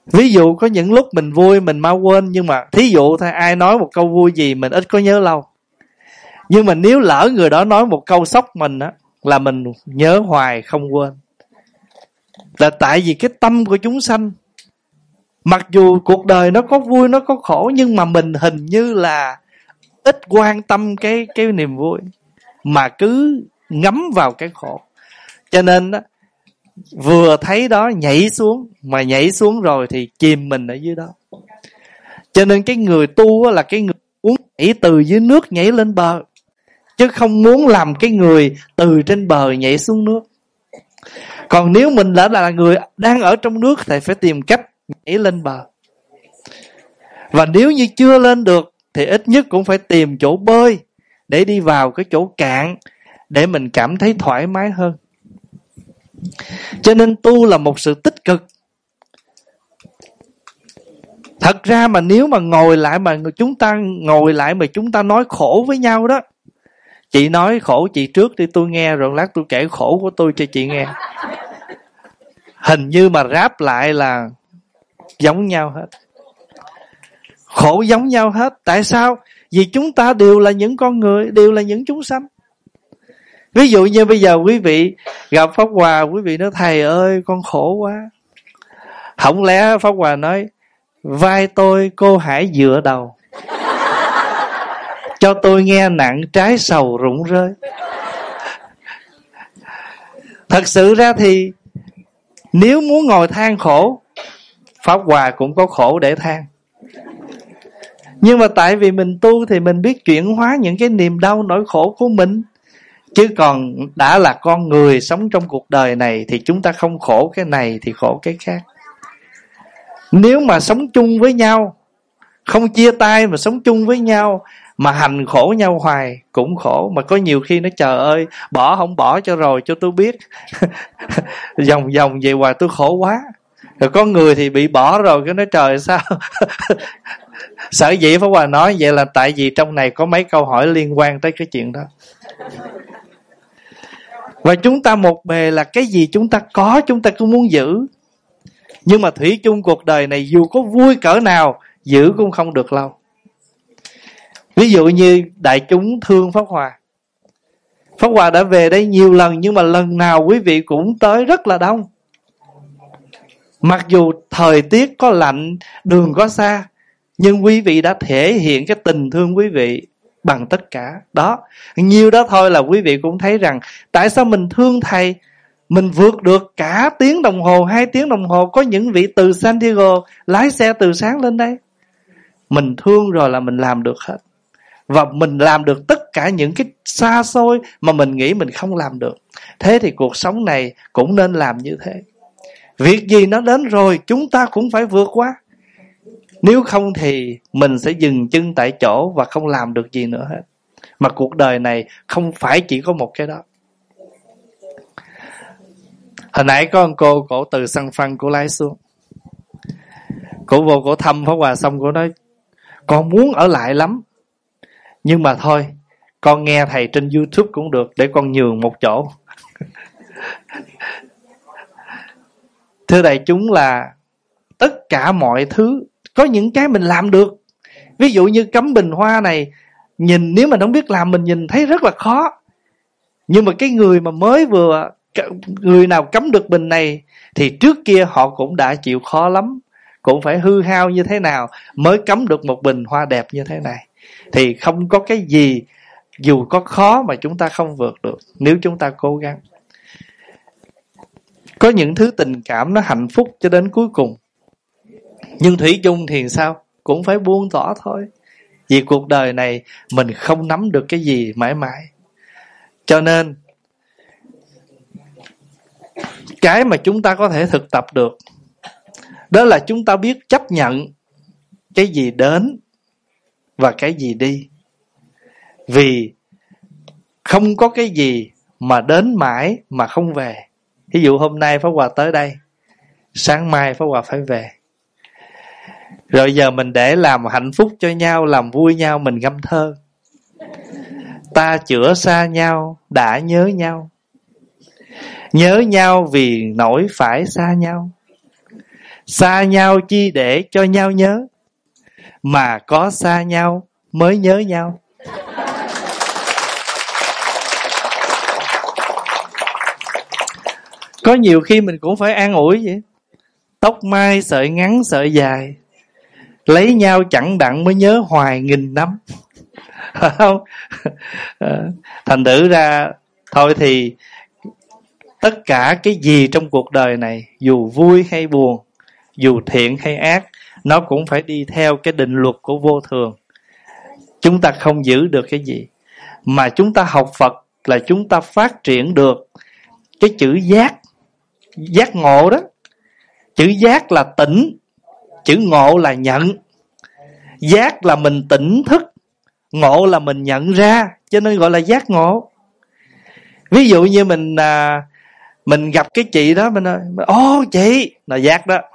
Ví dụ có những lúc mình vui mình mau quên, nhưng mà thí dụ thôi, ai nói một câu vui gì mình ít có nhớ lâu. Nhưng mà nếu lỡ người đó nói một câu sốc mình á, là mình nhớ hoài không quên. Là tại vì cái tâm của chúng sanh, mặc dù cuộc đời nó có vui nó có khổ, nhưng mà mình hình như là ít quan tâm cái niềm vui, mà cứ ngấm vào cái khổ. Cho nên đó, vừa thấy đó nhảy xuống, mà nhảy xuống rồi thì chìm mình ở dưới đó. Cho nên cái người tu là cái người muốn nhảy từ dưới nước nhảy lên bờ, chứ không muốn làm cái người từ trên bờ nhảy xuống nước. Còn nếu mình đã là người đang ở trong nước thì phải tìm cách nhảy lên bờ. Và nếu như chưa lên được thì ít nhất cũng phải tìm chỗ bơi để đi vào cái chỗ cạn, để mình cảm thấy thoải mái hơn. Cho nên tu là một sự tích cực. Thật ra mà nếu mà ngồi lại mà chúng ta nói khổ với nhau đó, chị nói khổ chị trước đi tôi nghe, rồi lát tôi kể khổ của tôi cho chị nghe. Hình như mà ráp lại là giống nhau hết, khổ giống nhau hết. Tại sao? Vì chúng ta đều là những con người, đều là những chúng sanh. Ví dụ như bây giờ quý vị gặp Pháp Hòa, quý vị nói thầy ơi con khổ quá. Không lẽ Pháp Hòa nói vai tôi cô hãy dựa đầu, cho tôi nghe nặng trái sầu rụng rơi. Thật sự ra thì nếu muốn ngồi than khổ, Pháp Hòa cũng có khổ để than. Nhưng mà tại vì mình tu thì mình biết chuyển hóa những cái niềm đau nỗi khổ của mình. Chứ còn đã là con người sống trong cuộc đời này thì chúng ta không khổ cái này thì khổ cái khác. Nếu mà sống chung với nhau, không chia tay mà sống chung với nhau, mà hành khổ nhau hoài cũng khổ. Mà có nhiều khi nó trời ơi, bỏ không bỏ cho rồi cho tôi biết. Vòng vòng vậy hoài tôi khổ quá. Rồi có người thì bị bỏ rồi cái nói trời sao. Sở dĩ Pháp Hòa nói vậy là tại vì trong này có mấy câu hỏi liên quan tới cái chuyện đó. Và chúng ta một bề là cái gì chúng ta có chúng ta cứ muốn giữ. Nhưng mà thủy chung cuộc đời này dù có vui cỡ nào, giữ cũng không được lâu. Ví dụ như đại chúng thương Pháp Hòa, Pháp Hòa đã về đây nhiều lần, nhưng mà lần nào quý vị cũng tới rất là đông. Mặc dù thời tiết có lạnh, đường có xa, nhưng quý vị đã thể hiện cái tình thương quý vị bằng tất cả. Đó, nhiều đó thôi là quý vị cũng thấy rằng tại sao mình thương thầy. Mình vượt được cả tiếng đồng hồ, 2 tiếng đồng hồ. Có những vị từ San Diego lái xe từ sáng lên đây. Mình thương rồi là mình làm được hết. Và mình làm được tất cả những cái xa xôi mà mình nghĩ mình không làm được. Thế thì cuộc sống này cũng nên làm như thế. Việc gì nó đến rồi chúng ta cũng phải vượt qua. Nếu không thì mình sẽ dừng chân tại chỗ và không làm được gì nữa hết. Mà cuộc đời này không phải chỉ có một cái đó. Hồi nãy có một cổ từ San Phăng, cổ lái xuống. Cổ vô cổ thăm Pháp Hòa xong cổ nói con muốn ở lại lắm, nhưng mà thôi con nghe thầy trên YouTube cũng được, để con nhường một chỗ. Thưa đại chúng là tất cả mọi thứ có những cái mình làm được. Ví dụ như cắm bình hoa này, nhìn nếu mà không biết làm mình nhìn thấy rất là khó. Nhưng mà cái người mà mới vừa, người nào cắm được bình này thì trước kia họ cũng đã chịu khó lắm, cũng phải hư hao như thế nào mới cắm được một bình hoa đẹp như thế này. Thì không có cái gì dù có khó mà chúng ta không vượt được nếu chúng ta cố gắng. Có những thứ tình cảm nó hạnh phúc cho đến cuối cùng, nhưng thủy chung thì sao? Cũng phải buông tỏ thôi. Vì cuộc đời này mình không nắm được cái gì mãi mãi. Cho nên cái mà chúng ta có thể thực tập được đó là chúng ta biết chấp nhận cái gì đến và cái gì đi. Vì không có cái gì mà đến mãi mà không về. Ví dụ hôm nay Pháp Hòa tới đây, sáng mai Pháp Hòa phải về. Rồi giờ mình để làm hạnh phúc cho nhau, làm vui nhau, mình ngâm thơ. Ta chữa xa nhau, đã nhớ nhau. Nhớ nhau vì nỗi phải xa nhau. Xa nhau chi để cho nhau nhớ, mà có xa nhau mới nhớ nhau. Có nhiều khi mình cũng phải an ủi vậy. Tóc mai sợi ngắn sợi dài, lấy nhau chẳng đặng mới nhớ hoài nghìn năm. Phải không? Thành thử ra thôi thì tất cả cái gì trong cuộc đời này, dù vui hay buồn, dù thiện hay ác, nó cũng phải đi theo cái định luật của vô thường. Chúng ta không giữ được cái gì. Mà chúng ta học Phật là chúng ta phát triển được cái chữ giác. Giác ngộ đó. Chữ giác là tỉnh, chữ ngộ là nhận. Giác là mình tỉnh thức, ngộ là mình nhận ra, cho nên gọi là giác ngộ. Ví dụ như mình gặp cái chị đó, mình nói ô chị là giác đó.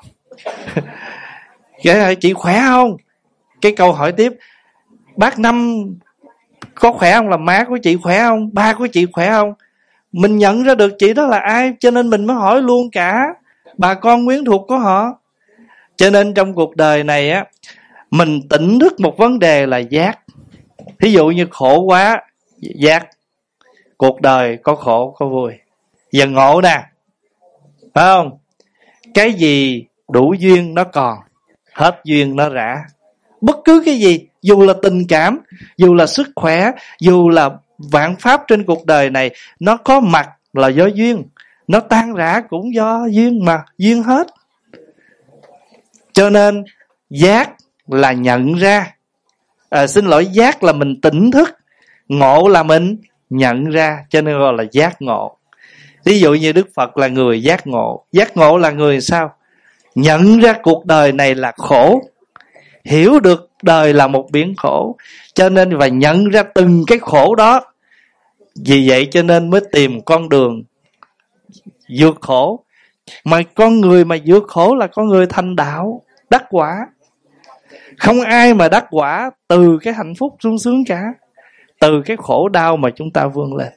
Chị khỏe không? Cái câu hỏi tiếp, bác Năm có khỏe không? Là má của chị khỏe không? Ba của chị khỏe không? Mình nhận ra được chị đó là ai, cho nên mình mới hỏi luôn cả bà con quyến thuộc của họ. Cho nên trong cuộc đời này á, mình tỉnh thức một vấn đề là giác. Ví dụ như khổ quá, giác. Cuộc đời có khổ có vui. Giờ ngộ nè, phải không? Cái gì đủ duyên nó còn, hết duyên nó rã. Bất cứ cái gì, dù là tình cảm, dù là sức khỏe, dù là vạn pháp trên cuộc đời này, nó có mặt là do duyên, nó tan rã cũng do duyên, mà duyên hết. Cho nên giác là nhận ra, giác là mình tỉnh thức, ngộ là mình nhận ra, cho nên gọi là giác ngộ. Ví dụ như Đức Phật là người giác ngộ. Giác ngộ là người sao? Nhận ra cuộc đời này là khổ, hiểu được đời là một biển khổ, cho nên và nhận ra từng cái khổ đó. Vì vậy cho nên mới tìm con đường vượt khổ. Mà con người mà vượt khổ là con người thành đạo, đắc quả. Không ai mà đắc quả từ cái hạnh phúc sung sướng cả, từ cái khổ đau mà chúng ta vươn lên.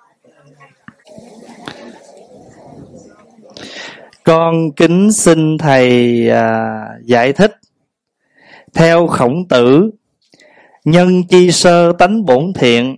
Con kính xin thầy giải thích. Theo Khổng Tử, nhân chi sơ tánh bổn thiện.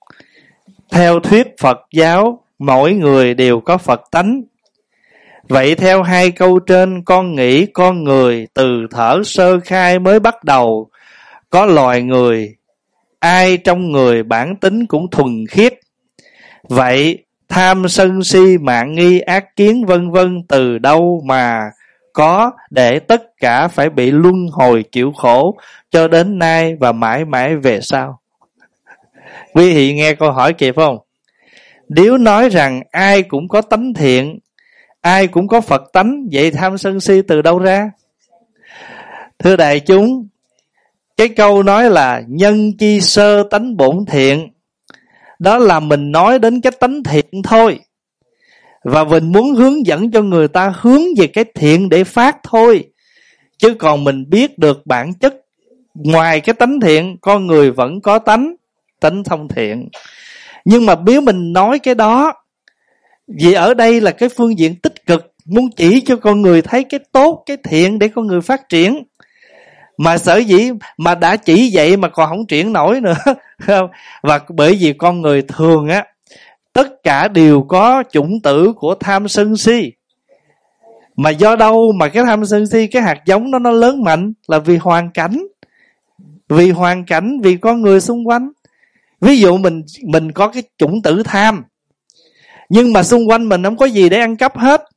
Theo thuyết Phật giáo, mỗi người đều có Phật tánh. Vậy theo hai câu trên, con nghĩ con người từ thở sơ khai mới bắt đầu có loài người, ai trong người bản tính cũng thuần khiết. Vậy tham sân si mạn nghi ác kiến vân vân từ đâu mà có để tất cả phải bị luân hồi chịu khổ cho đến nay và mãi mãi về sau? Quý vị nghe câu hỏi kịp không? Nếu nói rằng ai cũng có tánh thiện, ai cũng có Phật tánh, vậy tham sân si từ đâu ra? Thưa đại chúng, cái câu nói là nhân chi sơ tánh bổn thiện, đó là mình nói đến cái tánh thiện thôi, và mình muốn hướng dẫn cho người ta hướng về cái thiện để phát thôi. Chứ còn mình biết được bản chất, ngoài cái tánh thiện, con người vẫn có tánh không thiện. Nhưng mà nếu mình nói cái đó, vì ở đây là cái phương diện tích cực, muốn chỉ cho con người thấy cái tốt, cái thiện để con người phát triển. Mà sở dĩ mà đã chỉ vậy mà còn không triển nổi nữa. Và bởi vì con người thường á, tất cả đều có chủng tử của tham sân si. Mà do đâu mà cái tham sân si, cái hạt giống đó nó lớn mạnh? Là vì hoàn cảnh. Vì hoàn cảnh, vì con người xung quanh. Ví dụ mình có cái chủng tử tham, nhưng mà xung quanh mình không có gì để ăn cắp hết,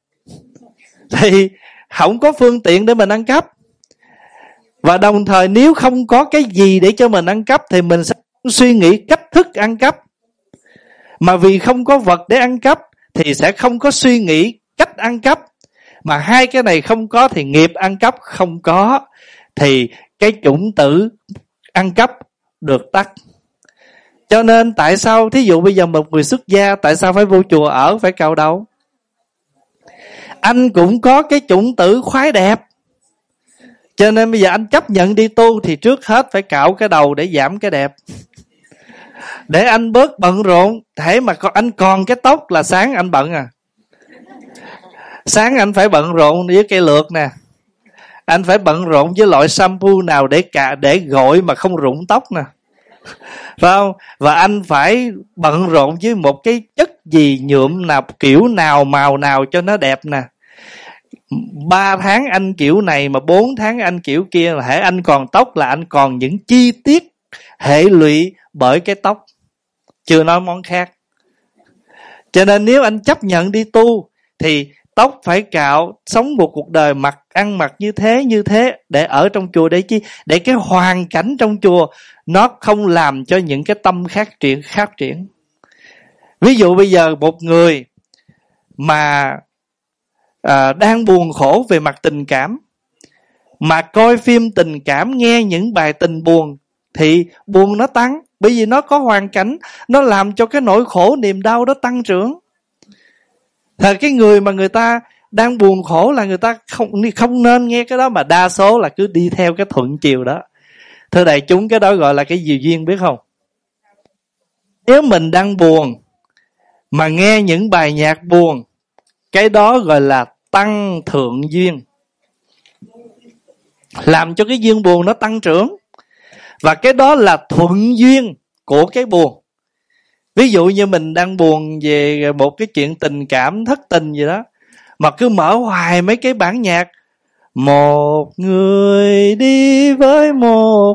thì không có phương tiện để mình ăn cắp. Và đồng thời nếu không có cái gì để cho mình ăn cắp, thì mình sẽ suy nghĩ cách thức ăn cắp. Mà vì không có vật để ăn cắp, thì sẽ không có suy nghĩ cách ăn cắp. Mà hai cái này không có thì nghiệp ăn cắp không có, thì cái chủng tử ăn cắp được tắt. Cho nên tại sao thí dụ bây giờ một người xuất gia, tại sao phải vô chùa ở, phải cạo đầu? Anh cũng có cái chủng tử khoái đẹp, cho nên bây giờ anh chấp nhận đi tu thì trước hết phải cạo cái đầu để giảm cái đẹp, để anh bớt bận rộn. Thế mà anh còn cái tóc là sáng anh bận à. Sáng anh phải bận rộn với cây lược nè, Anh phải bận rộn với loại shampoo nào để gội mà không rụng tóc nè, phải không? Và anh phải bận rộn với một cái chất gì nhuộm nào, kiểu nào, màu nào cho nó đẹp nè. 3 tháng anh kiểu này mà 4 tháng anh kiểu kia, là hễ anh còn tóc là anh còn những chi tiết hệ lụy bởi cái tóc, chưa nói món khác. Cho nên nếu anh chấp nhận đi tu thì tóc phải cạo, sống một cuộc đời ăn mặc như thế để ở trong chùa, để chi? Để cái hoàn cảnh trong chùa nó không làm cho những cái tâm khác triển. Ví dụ bây giờ một người mà đang buồn khổ về mặt tình cảm, mà coi phim tình cảm, nghe những bài tình buồn, thì buồn nó tăng, bởi vì nó có hoàn cảnh, nó làm cho cái nỗi khổ niềm đau đó tăng trưởng. Thật cái người mà người ta đang buồn khổ là người ta không nên nghe cái đó, mà đa số là cứ đi theo cái thuận chiều đó. Thưa đại chúng, cái đó gọi là cái gì duyên biết không? Nếu mình đang buồn mà nghe những bài nhạc buồn, cái đó gọi là tăng thượng duyên, làm cho cái duyên buồn nó tăng trưởng. Và cái đó là thuận duyên của cái buồn. Ví dụ như mình đang buồn về một cái chuyện tình cảm, thất tình gì đó, mà cứ mở hoài mấy cái bản nhạc một người đi với một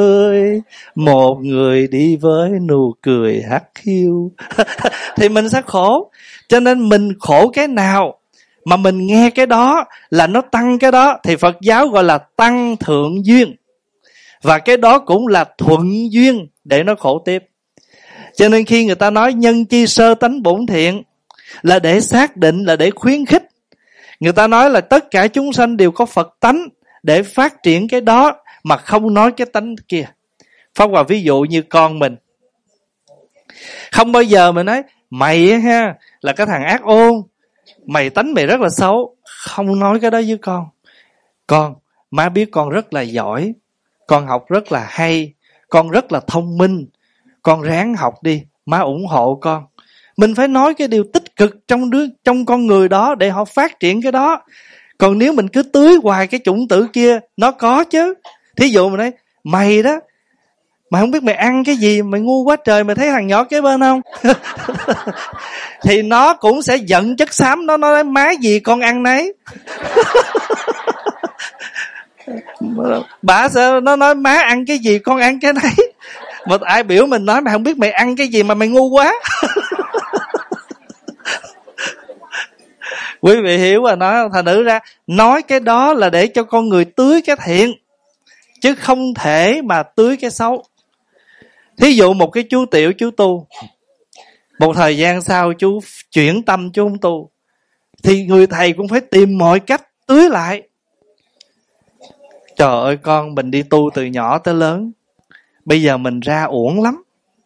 người đi với nụ cười hắt hiu thì mình sẽ khổ. Cho nên mình khổ cái nào mà mình nghe cái đó là nó tăng cái đó, thì Phật giáo gọi là tăng thượng duyên. Và cái đó cũng là thuận duyên để nó khổ tiếp. Cho nên khi người ta nói nhân chi sơ tánh bổn thiện, là để xác định, là để khuyến khích. Người ta nói là tất cả chúng sanh đều có Phật tánh để phát triển cái đó, mà không nói cái tánh kia. Pháp Hòa ví dụ như con mình, không bao giờ mình nói mày ha là cái thằng ác ôn, mày tánh mày rất là xấu. Không nói cái đó với con. Con, má biết con rất là giỏi, con học rất là hay, con rất là thông minh, con ráng học đi, má ủng hộ con. Mình phải nói cái điều tích cực trong con người đó để họ phát triển cái đó. Còn nếu mình cứ tưới hoài cái chủng tử kia, nó có chứ. Thí dụ mình nói mày đó, mày không biết mày ăn cái gì, mày ngu quá trời, mày thấy thằng nhỏ kế bên không? Thì nó cũng sẽ giận chất xám, nó nói má gì con ăn nấy. Bà sẽ nó nói má ăn cái gì con ăn cái nấy. Mà ai biểu mình nói mày không biết mày ăn cái gì mà mày ngu quá. Quý vị hiểu và nói thành nữ ra nói cái đó là để cho con người tưới cái thiện, chứ không thể mà tưới cái xấu. Thí dụ một cái chú Tiểu, chú tu, một thời gian sau chú chuyển tâm, chú không tu, thì người thầy cũng phải tìm mọi cách tưới lại. Trời ơi con, mình đi tu từ nhỏ tới lớn, bây giờ mình ra uổng lắm.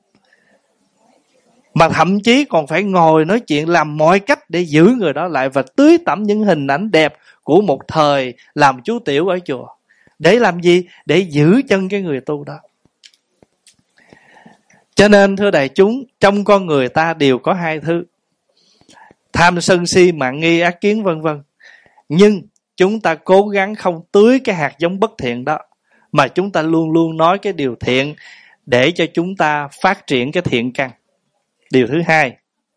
Mà thậm chí còn phải ngồi nói chuyện, làm mọi cách để giữ người đó lại, và tưới tẩm những hình ảnh đẹp của một thời làm chú Tiểu ở chùa. Để làm gì? Để giữ chân cái người tu đó. Cho nên thưa đại chúng, trong con người ta đều có hai thứ: tham sân si mạn nghi ác kiến vân vân. Nhưng chúng ta cố gắng không tưới cái hạt giống bất thiện đó, mà chúng ta luôn luôn nói cái điều thiện để cho chúng ta phát triển cái thiện căn. Điều thứ hai,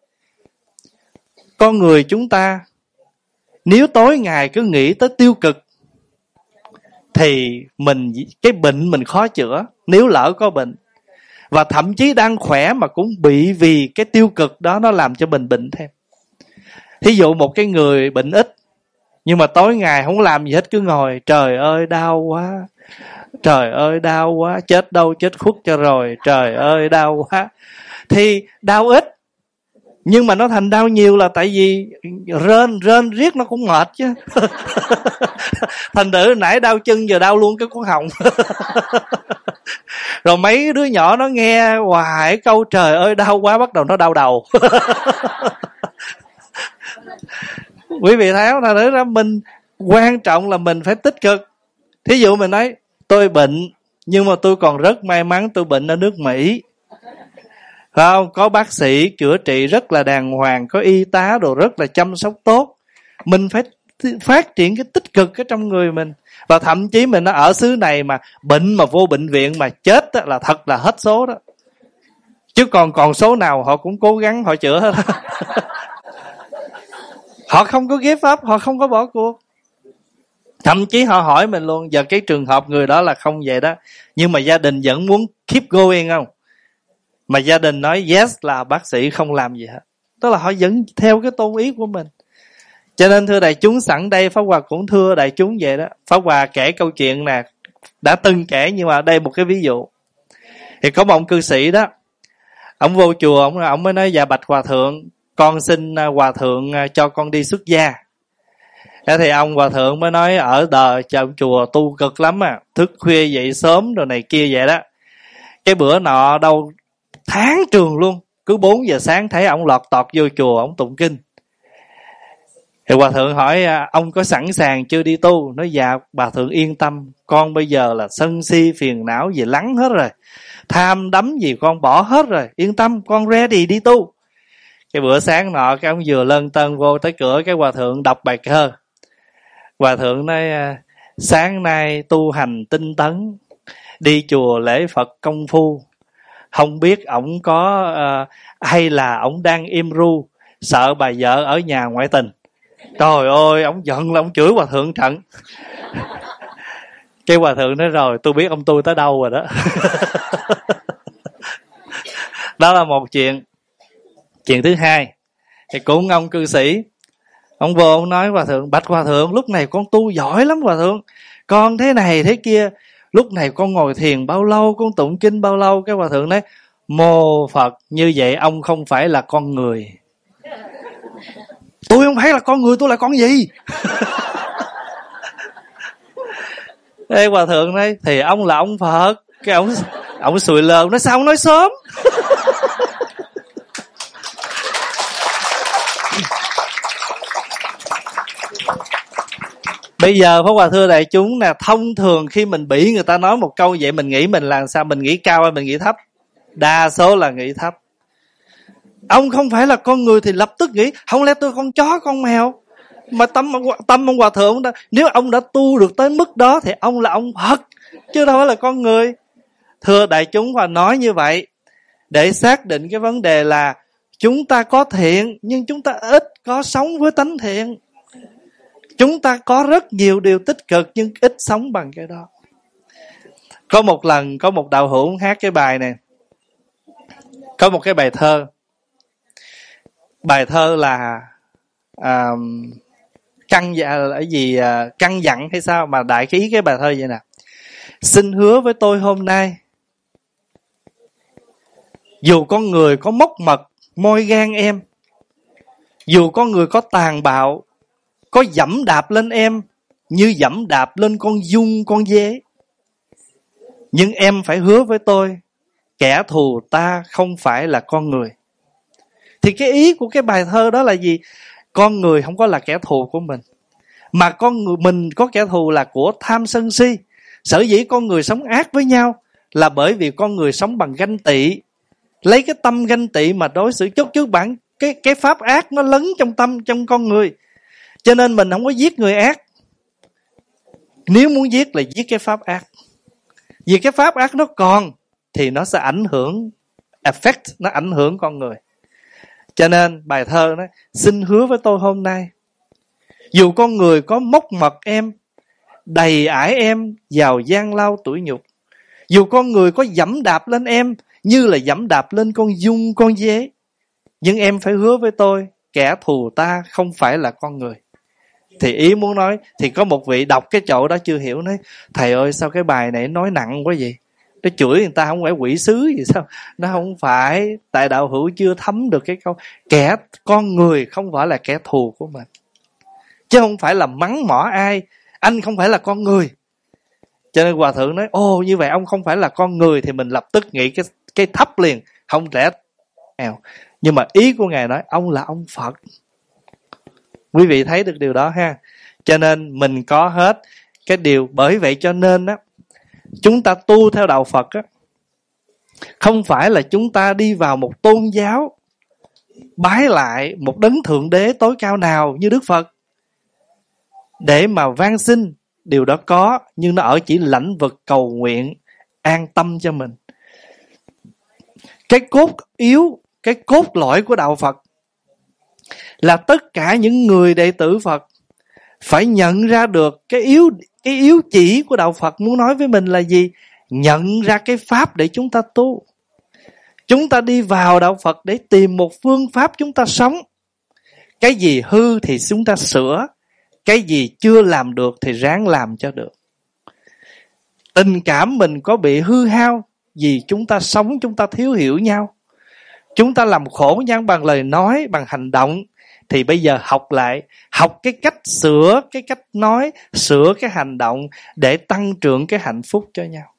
con người chúng ta nếu tối ngày cứ nghĩ tới tiêu cực thì cái bệnh mình khó chữa, nếu lỡ có bệnh. Và thậm chí đang khỏe mà cũng bị vì cái tiêu cực đó nó làm cho mình bệnh thêm. Thí dụ một cái người bệnh ít, nhưng mà tối ngày không làm gì hết, cứ ngồi, trời ơi đau quá, trời ơi đau quá, chết đâu chết khuất cho rồi, trời ơi đau quá. Thì đau ít, nhưng mà nó thành đau nhiều là tại vì rên riết nó cũng mệt chứ. Thành thử nãy đau chân giờ đau luôn cái cổ họng. Rồi mấy đứa nhỏ nó nghe hoài câu trời ơi đau quá, bắt đầu nó đau đầu. Quý vị thấy không? Thành thử ra mình quan trọng là mình phải tích cực. Thí dụ mình nói tôi bệnh, nhưng mà tôi còn rất may mắn tôi bệnh ở nước Mỹ, phải không? Có bác sĩ chữa trị rất là đàng hoàng, có y tá đồ rất là chăm sóc tốt. Mình phải phát triển cái tích cực ở trong người mình. Và thậm chí mình nó ở xứ này mà bệnh mà vô bệnh viện mà chết đó, là thật là hết số đó. Chứ còn số nào họ cũng cố gắng họ chữa hết. Họ không có give up, họ không có bỏ cuộc. Thậm chí họ hỏi mình luôn, giờ cái trường hợp người đó là không vậy đó, nhưng mà gia đình vẫn muốn keep going không? Mà gia đình nói yes là bác sĩ không làm gì hết. Tức là họ vẫn theo cái tôn ý của mình. Cho nên thưa đại chúng, sẵn đây Pháp Hòa cũng thưa đại chúng vậy đó. Pháp Hòa kể câu chuyện nè, đã từng kể nhưng mà đây một cái ví dụ. Thì có một ông cư sĩ đó, ông vô chùa, ông mới nói: dạ bạch hòa thượng, con xin hòa thượng cho con đi xuất gia. Thế thì ông hòa thượng mới nói: ở đời trong chùa tu cực lắm thức khuya dậy sớm rồi này kia vậy đó. Cái bữa nọ đâu tháng trường luôn, cứ 4 giờ sáng thấy ông lọt tọt vô chùa ông tụng kinh. Thì hòa thượng hỏi: ông có sẵn sàng chưa đi tu? Nói: dạ hòa thượng yên tâm, con bây giờ là sân si phiền não gì lắng hết rồi, tham đắm gì con bỏ hết rồi, yên tâm con ready đi tu. Cái bữa sáng nọ cái ông vừa lân tân vô tới cửa, cái hòa thượng đọc bài thơ. Hòa thượng nói: sáng nay tu hành tinh tấn, đi chùa lễ Phật công phu, không biết ổng có hay là ổng đang im ru, sợ bà vợ ở nhà ngoại tình. Trời ơi, ổng giận là ổng chửi hòa thượng trận. Cái hòa thượng nói: rồi tôi biết ông tôi tới đâu rồi đó. Đó là một chuyện. Chuyện thứ hai thì cũng ông cư sĩ, ông vô ông nói: hòa thượng, bạch hòa thượng, lúc này con tu giỏi lắm hòa thượng, con thế này thế kia, lúc này con ngồi thiền bao lâu, con tụng kinh bao lâu. Cái hòa thượng nói: mô Phật, như vậy ông không phải là con người. Tôi không phải là con người, tôi là con gì? Ê, hòa thượng nói: thì ông là ông Phật. Cái ông sùi lơ, nói: sao ông nói sớm? Bây giờ Pháp Hòa thưa đại chúng nè, thông thường khi mình bị người ta nói một câu vậy, mình nghĩ mình làm sao? Mình nghĩ cao hay mình nghĩ thấp? Đa số là nghĩ thấp. Ông không phải là con người thì lập tức nghĩ: không lẽ tôi con chó con mèo? Mà tâm ông hòa thượng đó, nếu ông đã tu được tới mức đó thì ông là ông Phật, chứ đâu phải là con người. Thưa đại chúng, và nói như vậy để xác định cái vấn đề là chúng ta có thiện nhưng chúng ta ít có sống với tánh thiện. Chúng ta có rất nhiều điều tích cực nhưng ít sống bằng cái đó. Có một lần có một đạo hữu hát cái bài này, có một cái bài thơ. Bài thơ là căn dặn hay sao, mà đại ý cái bài thơ vậy nè: xin hứa với tôi hôm nay, dù con người có móc mật moi gan em, dù con người có tàn bạo, có dẫm đạp lên em như dẫm đạp lên con giun con dế, nhưng em phải hứa với tôi, kẻ thù ta không phải là con người. Thì cái ý của cái bài thơ đó là gì? Con người không có là kẻ thù của mình, mà con người mình có kẻ thù là của tham sân si. Sở dĩ con người sống ác với nhau là bởi vì con người sống bằng ganh tị, lấy cái tâm ganh tị mà đối xử. Chút bản cái pháp ác nó lấn trong tâm trong con người, cho nên mình không có giết người ác. Nếu muốn giết là giết cái pháp ác, vì cái pháp ác nó còn thì nó sẽ ảnh hưởng affect, nó ảnh hưởng con người. Cho nên bài thơ nói: xin hứa với tôi hôm nay, dù con người có móc mật em, đầy ải em vào gian lao tủi nhục, dù con người có dẫm đạp lên em như là dẫm đạp lên con giun con dế, nhưng em phải hứa với tôi, kẻ thù ta không phải là con người. Thì ý muốn nói, thì có một vị đọc cái chỗ đó chưa hiểu, nói: thầy ơi sao cái bài này nói nặng quá vậy? Nó chửi người ta không phải quỷ sứ gì sao? Nó không phải, tại đạo hữu chưa thấm được cái câu con người không phải là kẻ thù của mình, chứ không phải là mắng mỏ ai. Anh không phải là con người. Cho nên hòa thượng nói: ồ như vậy ông không phải là con người, thì mình lập tức nghĩ cái thấp liền, không lẽ nhưng mà ý của ngài nói ông là ông Phật. Quý vị thấy được điều đó ha? Cho nên mình có hết cái điều. Bởi vậy cho nên á, chúng ta tu theo đạo Phật á, không phải là chúng ta đi vào một tôn giáo bái lại một đấng thượng đế tối cao nào như Đức Phật, để mà van xin, điều đó có, nhưng nó ở chỉ lãnh vực cầu nguyện, an tâm cho mình. Cái cốt yếu, cái cốt lõi của đạo Phật là tất cả những người đệ tử Phật phải nhận ra được cái yếu chỉ của đạo Phật muốn nói với mình là gì? Nhận ra cái pháp để chúng ta tu. Chúng ta đi vào đạo Phật để tìm một phương pháp chúng ta sống. Cái gì hư thì chúng ta sửa, cái gì chưa làm được thì ráng làm cho được. Tình cảm mình có bị hư hao vì chúng ta sống, chúng ta thiếu hiểu nhau, chúng ta làm khổ nhau bằng lời nói, bằng hành động. Thì bây giờ học lại, học cái cách sửa cái cách nói, sửa cái hành động để tăng trưởng cái hạnh phúc cho nhau.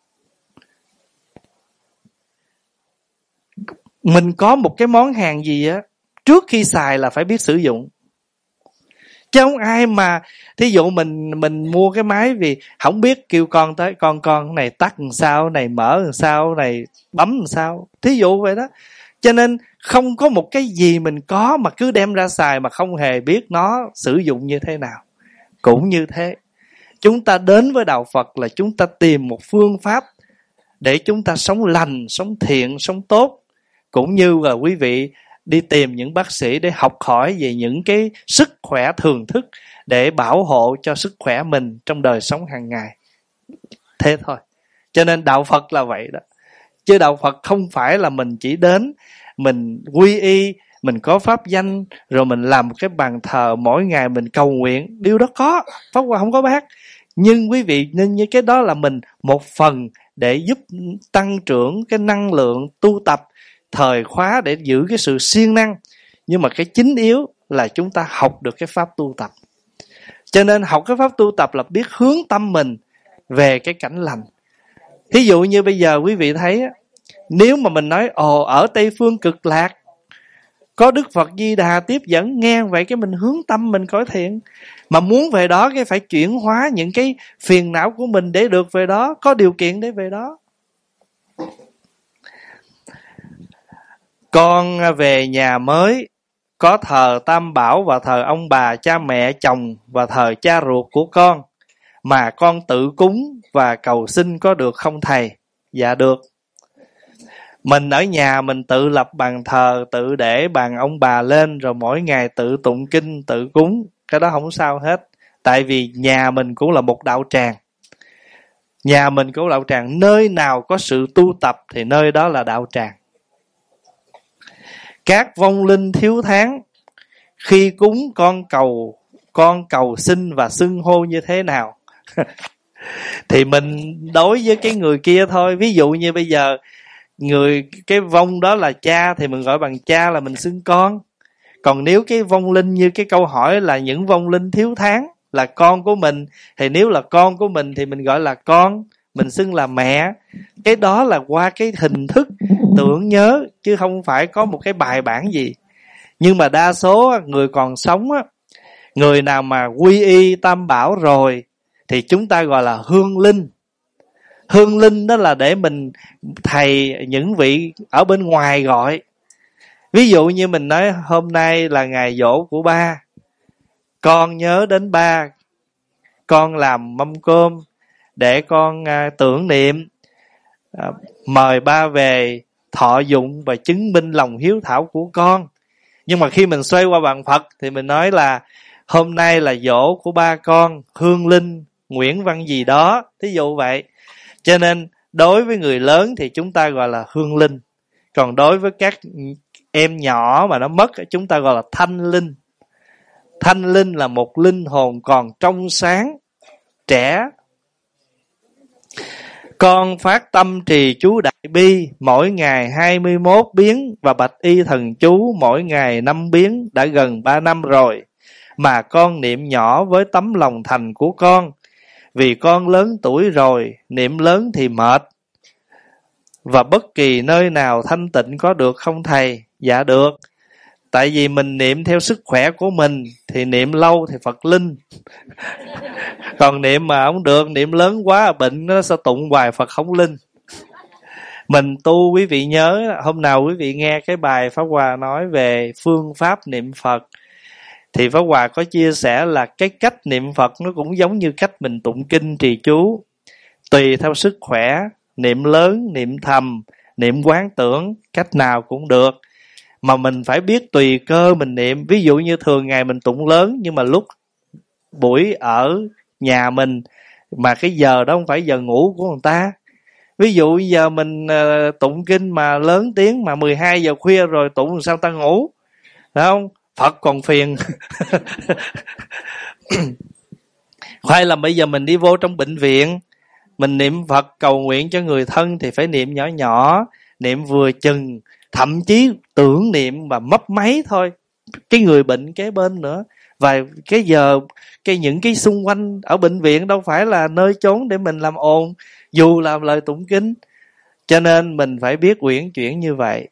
Mình có một cái món hàng gì á, trước khi xài là phải biết sử dụng. Chứ không ai mà, thí dụ mình mua cái máy vì không biết, kêu con tới, con này tắt làm sao, này mở làm sao, này bấm làm sao, thí dụ vậy đó. Cho nên không có một cái gì mình có mà cứ đem ra xài mà không hề biết nó sử dụng như thế nào. Cũng như thế, chúng ta đến với đạo Phật là chúng ta tìm một phương pháp để chúng ta sống lành, sống thiện, sống tốt. Cũng như là quý vị đi tìm những bác sĩ để học hỏi về những cái sức khỏe thường thức để bảo hộ cho sức khỏe mình trong đời sống hàng ngày. Thế thôi. Cho nên đạo Phật là vậy đó. Chứ đạo Phật không phải là mình chỉ đến, mình quy y, mình có pháp danh, rồi mình làm một cái bàn thờ mỗi ngày mình cầu nguyện. Điều đó có, Pháp Hòa không có bác. Nhưng quý vị nên như cái đó là mình một phần để giúp tăng trưởng cái năng lượng tu tập thời khóa để giữ cái sự siêng năng. Nhưng mà cái chính yếu là chúng ta học được cái pháp tu tập. Cho nên học cái pháp tu tập là biết hướng tâm mình về cái cảnh lành. Thí dụ như bây giờ quý vị thấy, nếu mà mình nói ở Tây Phương Cực Lạc có Đức Phật Di Đà tiếp dẫn, nghe vậy cái mình hướng tâm mình cõi thiện. Mà muốn về đó cái phải chuyển hóa những cái phiền não của mình để được về đó, có điều kiện để về đó. Con về nhà mới có thờ Tam Bảo và thờ ông bà, cha mẹ, chồng và thờ cha ruột của con, mà con tự cúng và cầu xin có được không thầy? Dạ được. Mình ở nhà mình tự lập bàn thờ, tự để bàn ông bà lên, rồi mỗi ngày tự tụng kinh, tự cúng. Cái đó không sao hết. Tại vì nhà mình cũng là một đạo tràng. Nhà mình cũng là đạo tràng. Nơi nào có sự tu tập thì nơi đó là đạo tràng. Các vong linh thiếu tháng, khi cúng con cầu xin và xưng hô như thế nào? Thì mình đối với cái người kia thôi. Ví dụ như bây giờ cái vong đó là cha thì mình gọi bằng cha, là mình xưng con. Còn nếu cái vong linh như cái câu hỏi là những vong linh thiếu tháng là con của mình, thì nếu là con của mình thì mình gọi là con, mình xưng là mẹ. Cái đó là qua cái hình thức tưởng nhớ, chứ không phải có một cái bài bản gì. Nhưng mà đa số người còn sống, người nào mà quy y Tam Bảo rồi thì chúng ta gọi là hương linh. Hương linh đó là để mình thầy những vị ở bên ngoài gọi. Ví dụ như mình nói hôm nay là ngày giỗ của ba, con nhớ đến ba, con làm mâm cơm để con tưởng niệm, mời ba về thọ dụng và chứng minh lòng hiếu thảo của con. Nhưng mà khi mình xoay qua bàn Phật thì mình nói là hôm nay là giỗ của ba con, Hương Linh Nguyễn Văn gì đó, thí dụ vậy. Cho nên đối với người lớn thì chúng ta gọi là hương linh. Còn đối với các em nhỏ mà nó mất, chúng ta gọi là thanh linh. Thanh linh là một linh hồn còn trong sáng, trẻ. Con phát tâm trì chú Đại Bi mỗi ngày 21 biến và bạch y thần chú mỗi ngày 5 biến đã gần 3 năm rồi. Mà con niệm nhỏ với tấm lòng thành của con. Vì con lớn tuổi rồi, niệm lớn thì mệt. Và bất kỳ nơi nào thanh tịnh có được không thầy? Dạ được. Tại vì mình niệm theo sức khỏe của mình thì niệm lâu thì Phật linh. Còn niệm mà không được, niệm lớn quá bệnh nó sẽ tụng hoài Phật không linh. Mình tu, quý vị nhớ hôm nào quý vị nghe cái bài Pháp Hòa nói về phương pháp niệm Phật Thì Pháp Hòa có chia sẻ là cái cách niệm Phật nó cũng giống như cách mình tụng kinh trì chú. Tùy theo sức khỏe, niệm lớn, niệm thầm, niệm quán tưởng, cách nào cũng được. Mà mình phải biết tùy cơ mình niệm. Ví dụ như thường ngày mình tụng lớn, nhưng mà lúc buổi ở nhà mình mà cái giờ đó không phải giờ ngủ của người ta. Ví dụ giờ mình tụng kinh mà lớn tiếng mà 12 giờ khuya rồi tụng sao ta ngủ, phải không? Phật còn phiền. Hay là bây giờ mình đi vô trong bệnh viện, mình niệm Phật cầu nguyện cho người thân thì phải niệm nhỏ nhỏ, niệm vừa chừng, thậm chí tưởng niệm mà mấp máy thôi, cái người bệnh kế bên nữa. Và cái giờ những cái xung quanh ở bệnh viện đâu phải là nơi chốn để mình làm ồn, dù làm lời tụng kinh. Cho nên mình phải biết uyển chuyển như vậy.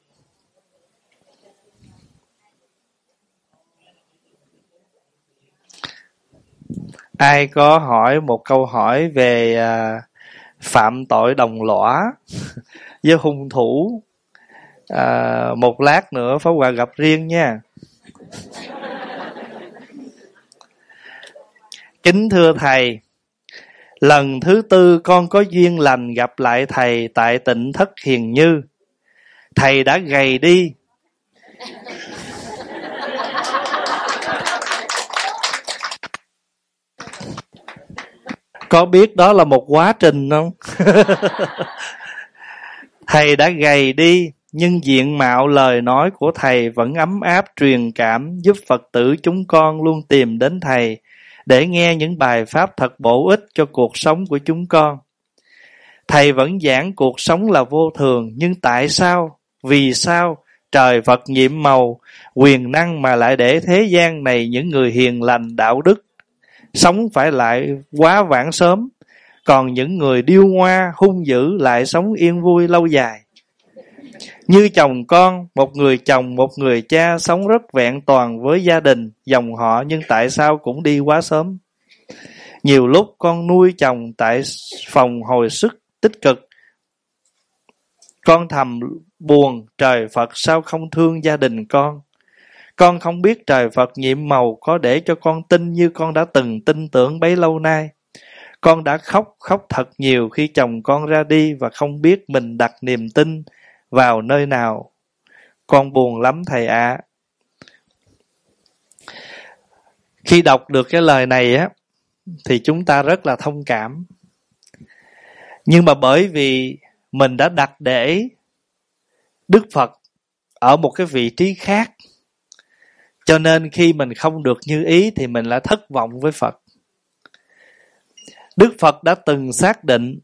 Ai có hỏi một câu hỏi về phạm tội đồng lõa với hung thủ, một lát nữa Pháp Hòa gặp riêng nha. Kính thưa thầy, lần thứ 4 con có duyên lành gặp lại thầy tại Tịnh Thất Hiền Như. Thầy đã gầy đi. Có biết đó là một quá trình không? Thầy đã gầy đi, nhưng diện mạo lời nói của thầy vẫn ấm áp truyền cảm, giúp Phật tử chúng con luôn tìm đến thầy để nghe những bài pháp thật bổ ích cho cuộc sống của chúng con. Thầy vẫn giảng cuộc sống là vô thường, nhưng tại sao, vì sao trời Phật nhiệm màu, quyền năng mà lại để thế gian này những người hiền lành đạo đức sống phải lại quá vãng sớm, còn những người điêu ngoa hung dữ lại sống yên vui lâu dài. Như chồng con, một người chồng một người cha sống rất vẹn toàn với gia đình, dòng họ, nhưng tại sao cũng đi quá sớm. Nhiều lúc con nuôi chồng tại phòng hồi sức tích cực, con thầm buồn trời Phật sao không thương gia đình con. Con không biết trời Phật nhiệm màu có để cho con tin như con đã từng tin tưởng bấy lâu nay. Con đã khóc thật nhiều khi chồng con ra đi và không biết mình đặt niềm tin vào nơi nào. Con buồn lắm thầy ạ. Khi đọc được cái lời này á, thì chúng ta rất là thông cảm. Nhưng mà bởi vì mình đã đặt để Đức Phật ở một cái vị trí khác, cho nên khi mình không được như ý thì mình lại thất vọng với Phật. Đức Phật đã từng xác định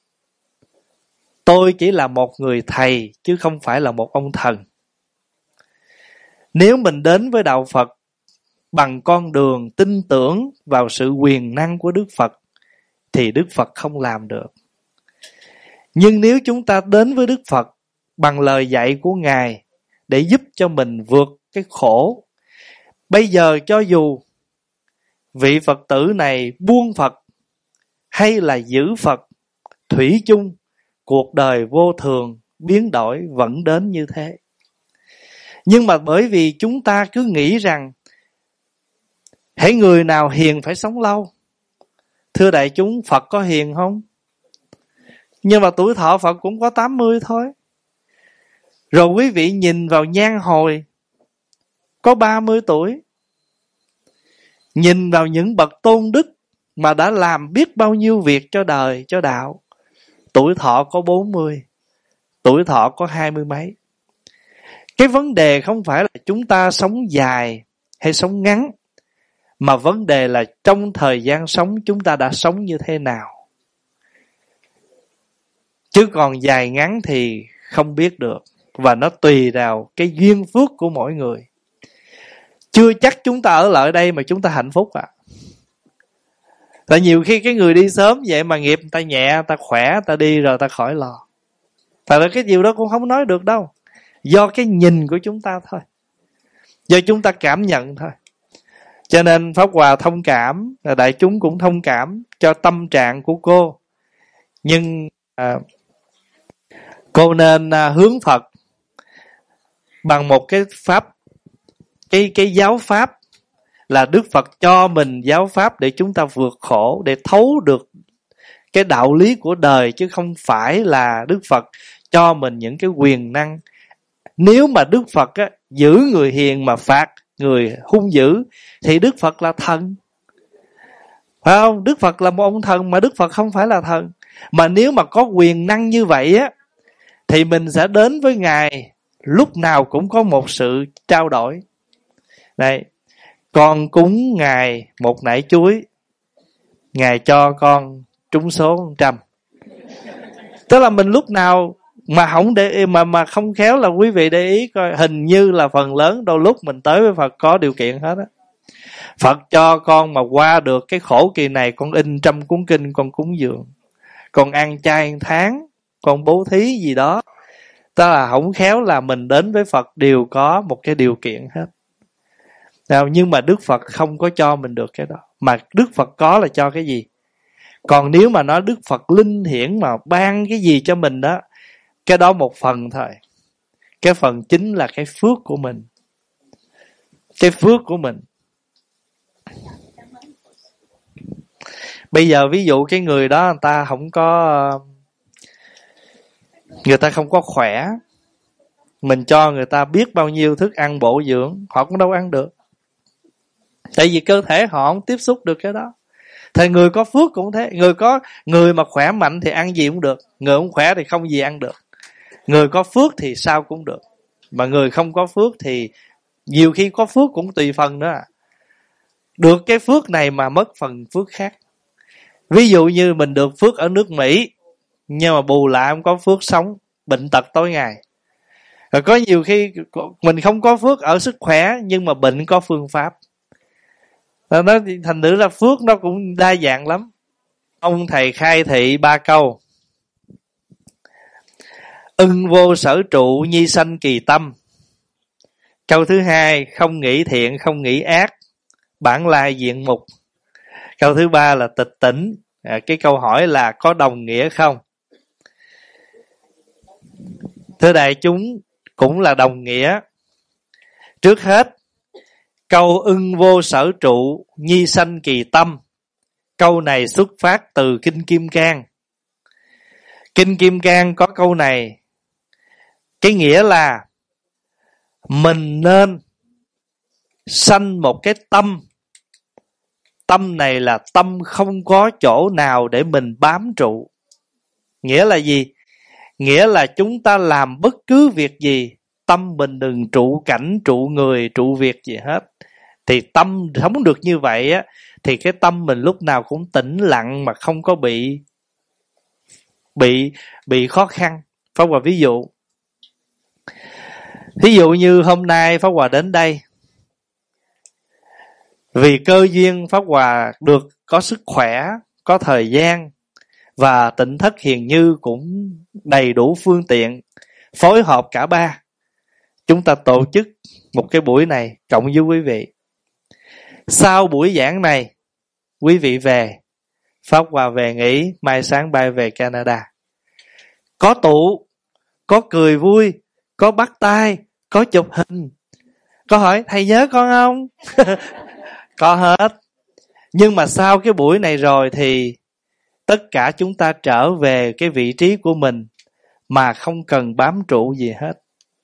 tôi chỉ là một người thầy chứ không phải là một ông thần. Nếu mình đến với đạo Phật bằng con đường tin tưởng vào sự quyền năng của Đức Phật thì Đức Phật không làm được. Nhưng nếu chúng ta đến với Đức Phật bằng lời dạy của Ngài để giúp cho mình vượt cái khổ, bây giờ cho dù vị Phật tử này buông Phật hay là giữ Phật, thủy chung cuộc đời vô thường biến đổi vẫn đến như thế. Nhưng mà bởi vì chúng ta cứ nghĩ rằng hễ người nào hiền phải sống lâu. Thưa đại chúng, Phật có hiền không? Nhưng mà tuổi thọ Phật cũng có 80 thôi. Rồi quý vị nhìn vào nhan hồi có 30 tuổi. Nhìn vào những bậc tôn đức mà đã làm biết bao nhiêu việc cho đời, cho đạo, tuổi thọ có 40, tuổi thọ có 20 mấy. Cái vấn đề không phải là chúng ta sống dài hay sống ngắn, mà vấn đề là trong thời gian sống chúng ta đã sống như thế nào. Chứ còn dài ngắn thì không biết được, và nó tùy vào cái duyên phước của mỗi người. Chưa chắc chúng ta ở lại đây mà chúng ta hạnh phúc ạ. Tại nhiều khi cái người đi sớm vậy mà nghiệp người ta nhẹ, người ta khỏe, người ta đi rồi người ta khỏi lo. Tại là cái điều đó cũng không nói được đâu. Do cái nhìn của chúng ta thôi, do chúng ta cảm nhận thôi. Cho nên Pháp Hòa thông cảm, đại chúng cũng thông cảm cho tâm trạng của cô. Nhưng cô nên hướng Phật bằng một cái pháp, cái giáo pháp là Đức Phật cho mình giáo pháp để chúng ta vượt khổ, để thấu được cái đạo lý của đời, chứ không phải là Đức Phật cho mình những cái quyền năng. Nếu mà Đức Phật á, giữ người hiền mà phạt người hung dữ thì Đức Phật là thần, phải không? Đức Phật là một ông thần, mà Đức Phật không phải là thần. Mà nếu mà có quyền năng như vậy á, thì mình sẽ đến với Ngài lúc nào cũng có một sự trao đổi. Đây, con cúng Ngài một nải chuối, Ngài cho con trúng số 100. Tức là mình lúc nào mà không để mà không khéo là quý vị để ý coi, hình như là phần lớn đôi lúc mình tới với Phật có điều kiện hết á. Phật cho con mà qua được cái khổ kỳ này, con in 100 cuốn kinh con cúng dường, con ăn chay tháng, con bố thí gì đó. Tức là không khéo là mình đến với Phật đều có một cái điều kiện hết. Nhưng mà Đức Phật không có cho mình được cái đó. Mà Đức Phật có là cho cái gì? Còn nếu mà nói Đức Phật linh hiển mà ban cái gì cho mình đó, cái đó một phần thôi. Cái phần chính là cái phước của mình. Cái phước của mình. Bây giờ ví dụ cái người đó người ta không có, người ta không có khỏe, mình cho người ta biết bao nhiêu thức ăn bổ dưỡng, họ cũng đâu ăn được. Tại vì cơ thể họ không tiếp xúc được cái đó. Thì người có phước cũng thế. Người mà khỏe mạnh thì ăn gì cũng được, người không khỏe thì không gì ăn được. Người có phước thì sao cũng được, mà người không có phước thì nhiều khi có phước cũng tùy phần nữa. Được cái phước này mà mất phần phước khác. Ví dụ như mình được phước ở nước Mỹ, nhưng mà bù lại không có phước sống, bệnh tật tối ngày. Rồi có nhiều khi mình không có phước ở sức khỏe, nhưng mà bệnh có phương pháp. Nó thành thử là phước nó cũng đa dạng lắm. Ông thầy khai thị 3 câu. Ưng vô sở trụ, nhi sanh kỳ tâm. Câu thứ hai, không nghĩ thiện không nghĩ ác, bản lai diện mục. Câu thứ ba là tịch tỉnh. Cái câu hỏi là có đồng nghĩa không? Thưa đại chúng, cũng là đồng nghĩa. Trước hết, câu ưng vô sở trụ, nhi sanh kỳ tâm, câu này xuất phát từ Kinh Kim Cang. Kinh Kim Cang có câu này, cái nghĩa là mình nên sanh một cái tâm. Tâm này là tâm không có chỗ nào để mình bám trụ. Nghĩa là gì? Nghĩa là chúng ta làm bất cứ việc gì, tâm mình đừng trụ cảnh, trụ người, trụ việc gì hết. Thì tâm sống được như vậy á, thì cái tâm mình lúc nào cũng tĩnh lặng mà không có bị khó khăn. Pháp Hòa ví dụ. Ví dụ như hôm nay Pháp Hòa đến đây, vì cơ duyên Pháp Hòa được có sức khỏe, có thời gian, và Tịnh Thất Hiền Như cũng đầy đủ phương tiện, phối hợp cả ba. Chúng ta tổ chức một cái buổi này cộng với quý vị. Sau buổi giảng này, quý vị về, Pháp Hòa về nghỉ, mai sáng bay về Canada. Có tụ, có cười vui, có bắt tay, có chụp hình, có hỏi thầy nhớ con không? Có hết. Nhưng mà sau cái buổi này rồi thì tất cả chúng ta trở về cái vị trí của mình mà không cần bám trụ gì hết.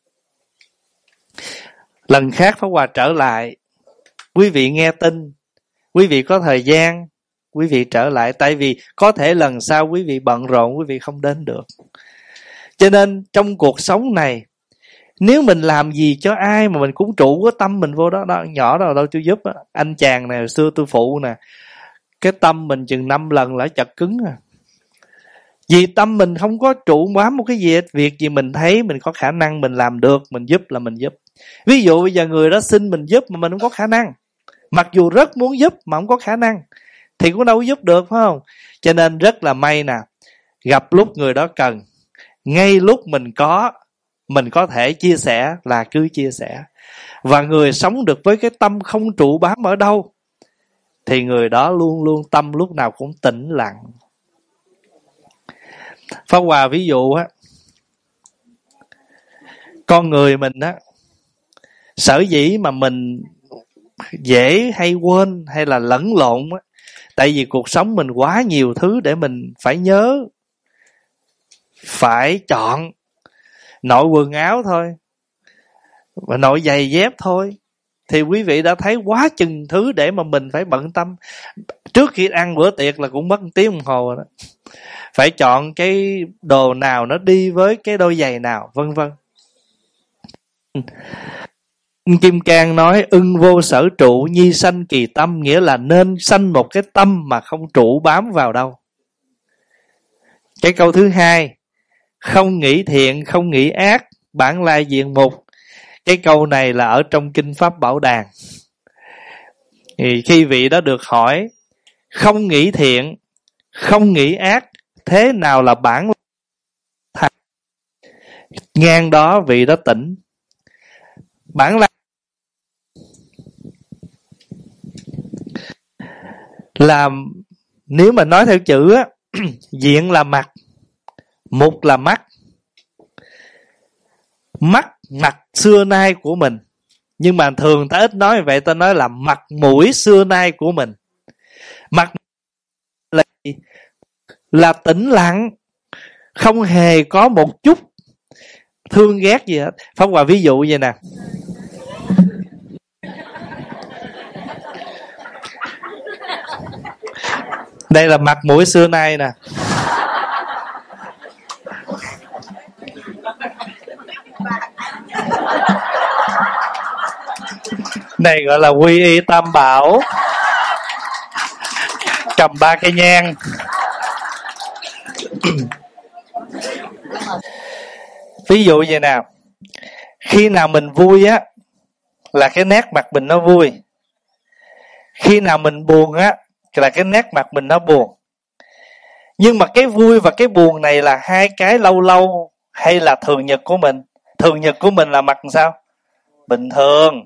Lần khác Pháp Hòa trở lại, quý vị nghe tin, quý vị có thời gian, quý vị trở lại. Tại vì có thể lần sau quý vị bận rộn, quý vị không đến được. Cho nên trong cuộc sống này, nếu mình làm gì cho ai mà mình cũng trụ cái tâm mình vô đó, nhỏ đâu tôi giúp á. Anh chàng này hồi xưa tôi phụ nè, cái tâm mình chừng 5 lần là chật cứng à. Vì tâm mình không có trụ bám một cái gì, việc gì mình thấy mình có khả năng mình làm được, mình giúp là mình giúp. Ví dụ bây giờ người đó xin mình giúp mà mình không có khả năng, mặc dù rất muốn giúp mà không có khả năng, thì cũng đâu giúp được, phải không? Cho nên rất là may nè, gặp lúc người đó cần, ngay lúc mình có thể chia sẻ là cứ chia sẻ. Và người sống được với cái tâm không trụ bám ở đâu, thì người đó luôn luôn tâm lúc nào cũng tĩnh lặng. Pháp Hòa ví dụ á, con người mình á, sở dĩ mà mình dễ hay quên hay là lẫn lộn á. Tại vì cuộc sống mình quá nhiều thứ để mình phải nhớ, phải chọn. Nội quần áo thôi, và nội giày dép thôi, thì quý vị đã thấy quá chừng thứ để mà mình phải bận tâm. Trước khi ăn bữa tiệc là cũng mất 1 tiếng đồng hồ rồi đó. Phải chọn cái đồ nào nó đi với cái đôi giày nào, vân vân. Kim Cang nói ưng vô sở trụ, nhi sanh kỳ tâm, nghĩa là nên sanh một cái tâm mà không trụ bám vào đâu. Cái câu thứ hai, không nghĩ thiện không nghĩ ác, bản lai diện mục. Cái câu này là ở trong Kinh Pháp Bảo Đàn. Thì khi vị đó được hỏi không nghĩ thiện không nghĩ ác, thế nào là bản lai, ngang đó vị đó tỉnh. Bản lai là, nếu mà nói theo chữ á, diện là mặt, mục là mắt. Mắt, mặt xưa nay của mình. Nhưng mà thường ta ít nói vậy, ta nói là mặt mũi xưa nay của mình. Mặt là tĩnh lặng, không hề có một chút thương ghét gì hết. Pháp Hòa ví dụ vậy nè. Đây là mặt mũi xưa nay nè. Này gọi là quy y tam bảo, cầm 3 cây nhang. Ví dụ vậy nào, khi nào mình vui á là cái nét mặt mình nó vui, khi nào mình buồn á là cái nét mặt mình nó buồn. Nhưng mà cái vui và cái buồn này là hai cái lâu lâu hay là thường nhật của mình? Thường nhật của mình là mặt làm sao? Bình thường.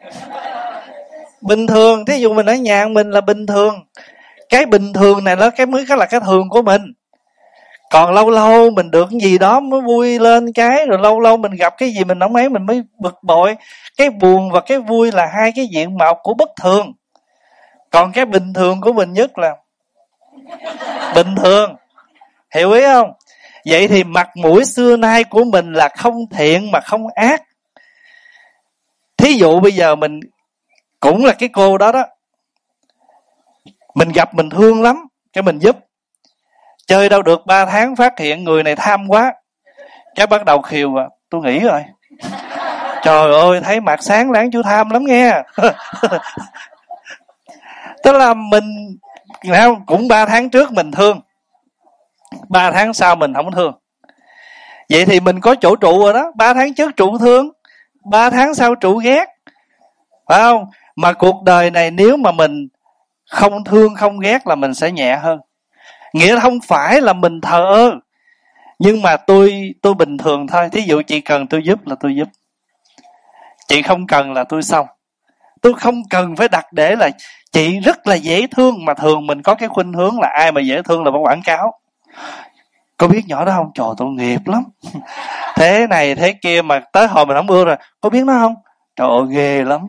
Bình thường, thí dụ mình ở nhà mình là bình thường. Cái bình thường này nó cái mới là cái thường của mình. Còn lâu lâu mình được cái gì đó mới vui lên cái, rồi lâu lâu mình gặp cái gì mình không ấy mình mới bực bội. Cái buồn và cái vui là hai cái diện mạo của bất thường. Còn cái bình thường của mình nhất là bình thường. Hiểu ý không? Vậy thì mặt mũi xưa nay của mình là không thiện mà không ác. Thí dụ bây giờ mình cũng là cái cô đó đó, mình gặp mình thương lắm, cái mình giúp. Chơi đâu được 3 tháng phát hiện người này tham quá, cái bắt đầu khiều à, tôi nghĩ rồi. Trời ơi, thấy mặt sáng láng chú tham lắm nghe. Tức là mình cũng 3 tháng trước mình thương, 3 tháng sau mình không thương. Vậy thì mình có chỗ trụ rồi đó. 3 tháng trước trụ thương, 3 tháng sau trụ ghét, phải không? Mà cuộc đời này nếu mà mình không thương không ghét là mình sẽ nhẹ hơn. Nghĩa là không phải là mình thờ ơ, nhưng mà tôi bình thường thôi. Thí dụ chị cần tôi giúp là tôi giúp, chị không cần là tôi xong. Tôi không cần phải đặt để là chị rất là dễ thương. Mà thường mình có cái khuynh hướng là ai mà dễ thương là phải quảng cáo. Có biết nhỏ đó không? Trời, tội nghiệp lắm. Thế này thế kia mà tới hồi mình không ưa rồi. Có biết nó không? Trời ơi, ghê lắm.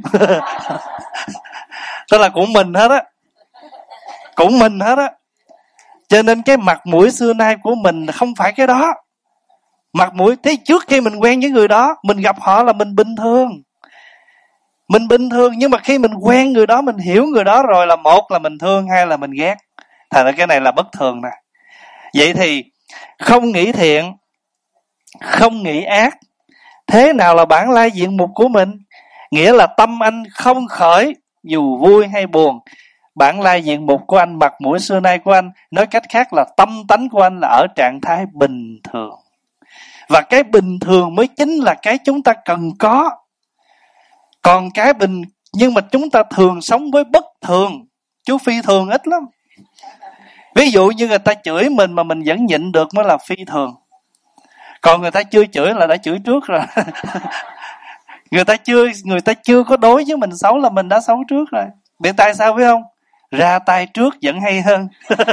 Tức là cũng mình hết á. Cũng mình hết á. Cho nên cái mặt mũi xưa nay của mình không phải cái đó. Mặt mũi, thế trước khi mình quen với người đó, mình gặp họ là mình bình thường. Mình bình thường, nhưng mà khi mình quen người đó, mình hiểu người đó rồi là một là mình thương, hai là mình ghét. Thành ra cái này là bất thường nè. Vậy thì không nghĩ thiện, không nghĩ ác, thế nào là bản lai diện mục của mình? Nghĩa là tâm anh không khởi dù vui hay buồn. Bản lai diện mục của anh, mặt mũi xưa nay của anh, nói cách khác là tâm tánh của anh là ở trạng thái bình thường. Và cái bình thường mới chính là cái chúng ta cần có. Còn cái nhưng mà chúng ta thường sống với bất thường. Chú phi thường ít lắm. Ví dụ như người ta chửi mình mà mình vẫn nhịn được mới là phi thường. Còn người ta chưa chửi là đã chửi trước rồi. Người ta chưa có đối với mình xấu là mình đã xấu trước rồi. Biết tại sao biết không? Ra tay trước vẫn hay hơn.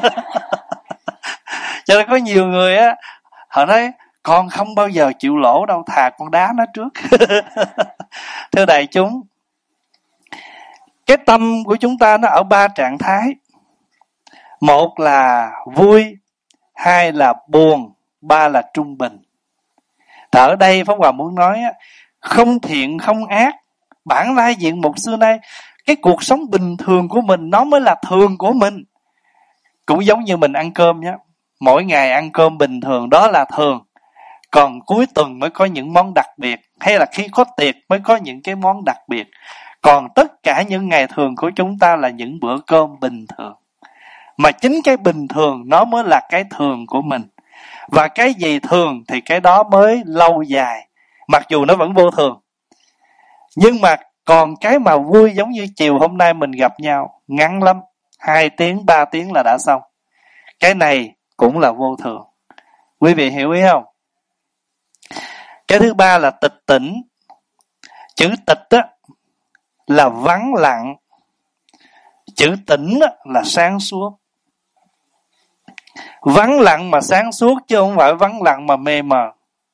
Cho nên có nhiều người á, họ nói con không bao giờ chịu lỗ đâu, thà con đá nó trước. Thưa đại chúng, Cái tâm của chúng ta nó ở 3 trạng thái. Một là vui, hai là buồn, ba là trung bình. Thì ở đây Pháp Hòa muốn nói không thiện không ác, bản lai diện mục xưa nay, cái cuộc sống bình thường của mình nó mới là thường của mình. Cũng giống như mình ăn cơm nhé, mỗi ngày ăn cơm bình thường đó là thường, còn cuối tuần mới có những món đặc biệt, hay là khi có tiệc mới có những cái món đặc biệt. Còn tất cả những ngày thường của chúng ta là những bữa cơm bình thường. Mà chính cái bình thường nó mới là cái thường của mình. Và cái gì thường thì cái đó mới lâu dài, mặc dù nó vẫn vô thường. Nhưng mà còn cái mà vui giống như chiều hôm nay mình gặp nhau, ngắn lắm, 2 tiếng, 3 tiếng là đã xong. Cái này cũng là vô thường. Quý vị hiểu ý không? Cái thứ ba là tịch tỉnh. Chữ tịch á, là vắng lặng. Chữ tỉnh á, là sáng suốt. Vắng lặng mà sáng suốt chứ không phải vắng lặng mà mê mờ.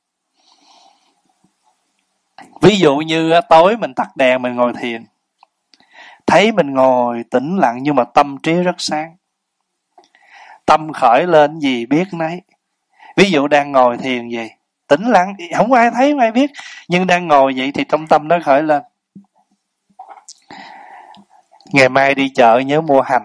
Ví dụ như tối mình tắt đèn mình ngồi thiền, thấy mình ngồi tĩnh lặng nhưng mà tâm trí rất sáng. Tâm khởi lên gì biết nấy. Ví dụ đang ngồi thiền vậy, tĩnh lặng, không ai thấy không ai biết, nhưng đang ngồi vậy thì trong tâm nó khởi lên. Ngày mai đi chợ nhớ mua hành.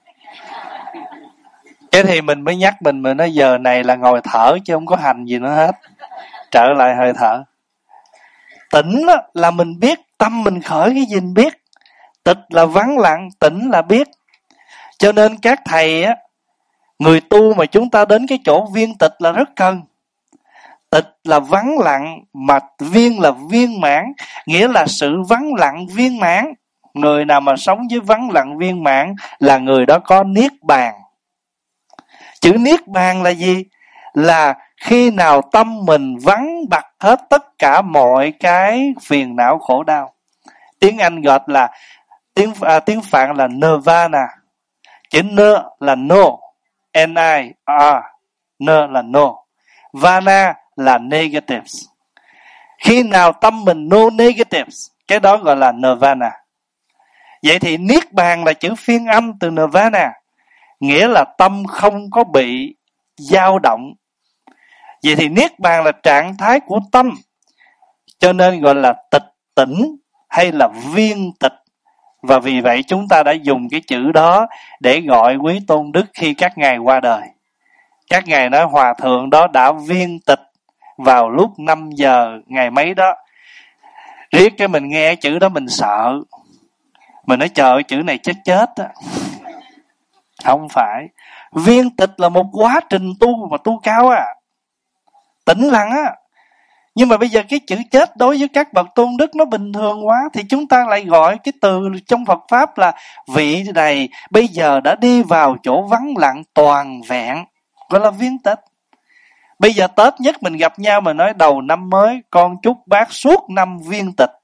Cái thì mình mới nhắc mình nói giờ này là ngồi thở chứ không có hành gì nữa hết. Trở lại hơi thở. Tỉnh là mình biết, tâm mình khởi cái gì mình biết. Tịch là vắng lặng, tỉnh là biết. Cho nên các thầy á, người tu mà chúng ta đến cái chỗ viên tịch là rất cần. Tịch là vắng lặng, mà viên là viên mãn, nghĩa là sự vắng lặng viên mãn. Người nào mà sống với vắng lặng viên mãn là người đó có niết bàn. Chữ niết bàn là gì? Là khi nào tâm mình vắng bặt hết tất cả mọi cái phiền não khổ đau. Tiếng Anh gọi là tiếng Phạn là nirvana. Chữ nơ là no, N-I-R, nơ là no, vana là negatives. Khi nào tâm mình no negatives, cái đó gọi là nirvana. Vậy thì niết bàn là chữ phiên âm từ nirvana, nghĩa là tâm không có bị dao động. Vậy thì niết bàn là trạng thái của tâm, cho nên gọi là tịch tỉnh hay là viên tịch. Và vì vậy chúng ta đã dùng cái chữ đó để gọi quý tôn đức khi các ngài qua đời. Các ngài nói hòa thượng đó đã viên tịch vào lúc 5 giờ ngày mấy đó. Riết cái mình nghe chữ đó mình sợ. Mình nói trời ơi, chữ này chết á. Không phải. Viên tịch là một quá trình tu mà tu cao à. Tĩnh lặng á. Nhưng mà bây giờ cái chữ chết đối với các bậc tôn đức nó bình thường quá, thì chúng ta lại gọi cái từ trong Phật Pháp là vị này bây giờ đã đi vào chỗ vắng lặng toàn vẹn, gọi là viên tịch. Bây giờ Tết nhất mình gặp nhau mà nói đầu năm mới con chúc bác suốt năm viên tịch.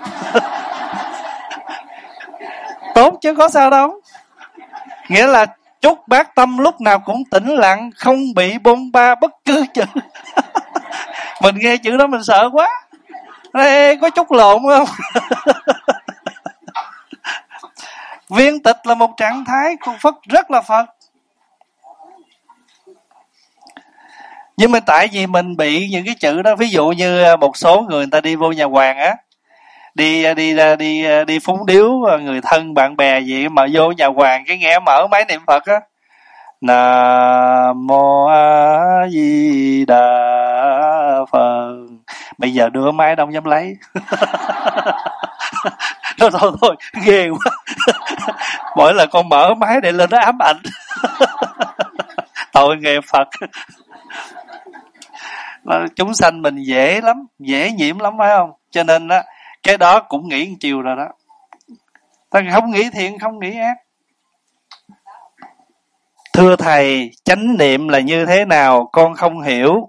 Tốt chứ có sao đâu. Nghĩa là chúc bác tâm lúc nào cũng tĩnh lặng, không bị bôn ba bất cứ chữ. Mình nghe chữ đó mình sợ quá. Ê, có chút lộn không? Viên tịch là một trạng thái của Phật, rất là Phật. Nhưng mà tại vì mình bị những cái chữ đó, ví dụ như một số người ta đi vô nhà hoàng á, đi phúng điếu người thân bạn bè gì mà vô nhà hoàng cái nghe mở máy niệm Phật á, Nam Mô A Di Đà Phật. Bây giờ đưa máy đâu dám lấy. Thôi ghê quá. Mỗi lần con mở máy để lên nó ám ảnh. Tội nghiệp Phật. Chúng sanh mình dễ lắm, dễ nhiễm lắm phải không? Cho nên á, cái đó cũng nghĩ một chiều rồi đó. Ta không nghĩ thiện, không nghĩ ác. Thưa thầy, chánh niệm là như thế nào con không hiểu.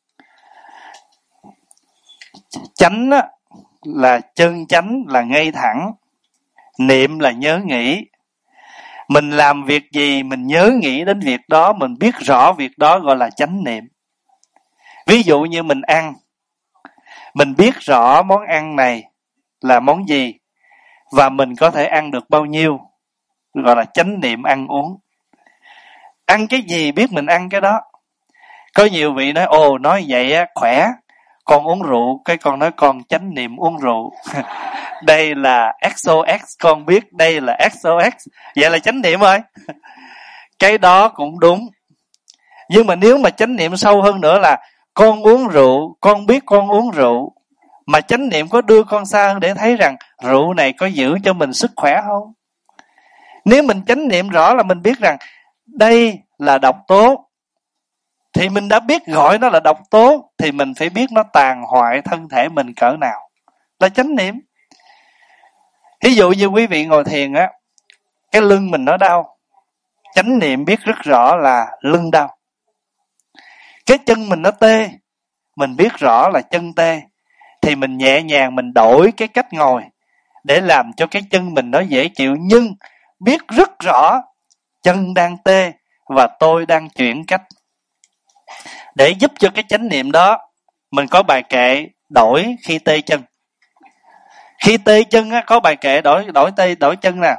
Chánh á, là chân chánh, là ngay thẳng. Niệm là nhớ nghĩ. Mình làm việc gì mình nhớ nghĩ đến việc đó, mình biết rõ việc đó gọi là chánh niệm. Ví dụ như mình ăn, mình biết rõ món ăn này là món gì, và mình có thể ăn được bao nhiêu, gọi là chánh niệm ăn uống. Ăn cái gì biết mình ăn cái đó. Có nhiều vị nói nói vậy á khỏe, con uống rượu, cái con nói con chánh niệm uống rượu. Đây là XOX, con biết đây là XOX, vậy là chánh niệm rồi. Cái đó cũng đúng. Nhưng mà nếu mà chánh niệm sâu hơn nữa là con uống rượu, con biết con uống rượu, mà chánh niệm có đưa con xa hơn để thấy rằng rượu này có giữ cho mình sức khỏe không? Nếu mình chánh niệm rõ là mình biết rằng đây là độc tố, thì mình đã biết gọi nó là độc tố, thì mình phải biết nó tàn hoại thân thể mình cỡ nào, là chánh niệm. Ví dụ như quý vị ngồi thiền á, cái lưng mình nó đau, chánh niệm biết rất rõ là lưng đau. Cái chân mình nó tê, mình biết rõ là chân tê, thì mình nhẹ nhàng mình đổi cái cách ngồi để làm cho cái chân mình nó dễ chịu, nhưng biết rất rõ chân đang tê và tôi đang chuyển cách. Để giúp cho cái chánh niệm đó, mình có bài kệ đổi khi tê chân. Khi tê chân á, có bài kệ đổi chân nè.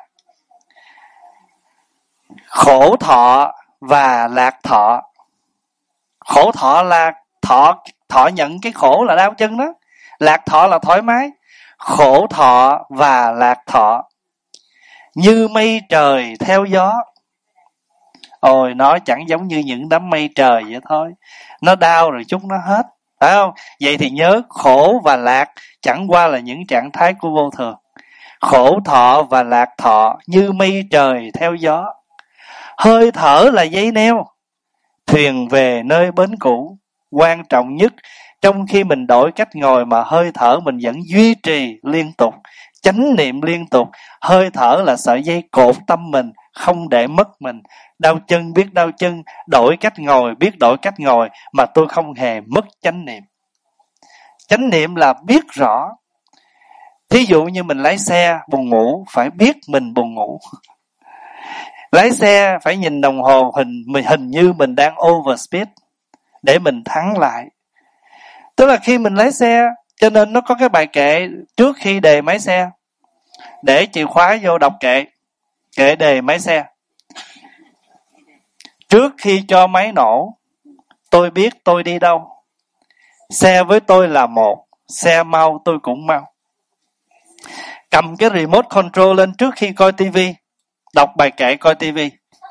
Khổ thọ và lạc thọ. Khổ thọ là thọ nhận cái khổ là đau chân đó. Lạc thọ là thoải mái. Khổ thọ và lạc thọ như mây trời theo gió. Ôi, nó chẳng giống như những đám mây trời vậy thôi. Nó đau rồi chút nó hết, phải không? Vậy thì nhớ khổ và lạc chẳng qua là những trạng thái của vô thường. Khổ thọ và lạc thọ như mây trời theo gió. Hơi thở là dây neo, thuyền về nơi bến cũ. Quan trọng nhất, trong khi mình đổi cách ngồi mà hơi thở mình vẫn duy trì liên tục, chánh niệm liên tục. Hơi thở là sợi dây cột tâm mình, không để mất mình. Đau chân biết đau chân, đổi cách ngồi biết đổi cách ngồi, mà tôi không hề mất chánh niệm. Chánh niệm là biết rõ. Thí dụ như mình lái xe buồn ngủ, phải biết mình buồn ngủ. Lái xe phải nhìn đồng hồ, hình như mình đang overspeed để mình thắng lại. Tức là khi mình lái xe, cho nên nó có cái bài kệ trước khi đề máy xe. Để chìa khóa vô đọc kệ đề máy xe. Trước khi cho máy nổ, tôi biết tôi đi đâu. Xe với tôi là một, xe mau tôi cũng mau. Cầm cái remote control lên trước khi coi tivi, đọc bài kệ coi tivi.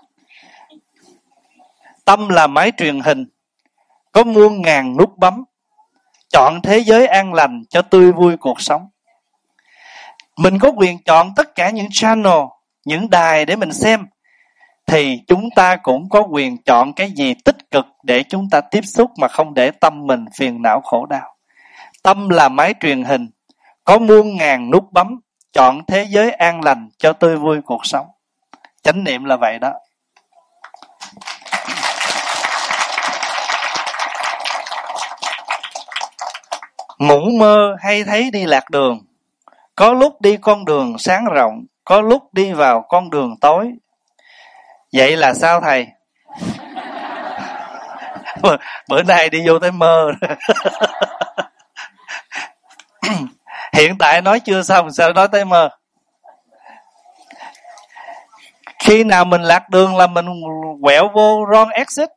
Tâm là máy truyền hình, có muôn ngàn nút bấm, chọn thế giới an lành cho tươi vui cuộc sống. Mình có quyền chọn tất cả những channel, những đài để mình xem, thì chúng ta cũng có quyền chọn cái gì tích cực để chúng ta tiếp xúc, mà không để tâm mình phiền não khổ đau. Tâm là máy truyền hình, có muôn ngàn nút bấm, chọn thế giới an lành cho tươi vui cuộc sống. Chánh niệm là vậy đó. Ngủ mơ hay thấy đi lạc đường, có lúc đi con đường sáng rộng, có lúc đi vào con đường tối. Vậy là sao thầy? Bữa nay đi vô tới mơ. Hiện tại nói chưa xong, sao nói tới mơ? Khi nào mình lạc đường là mình quẹo vô wrong exit.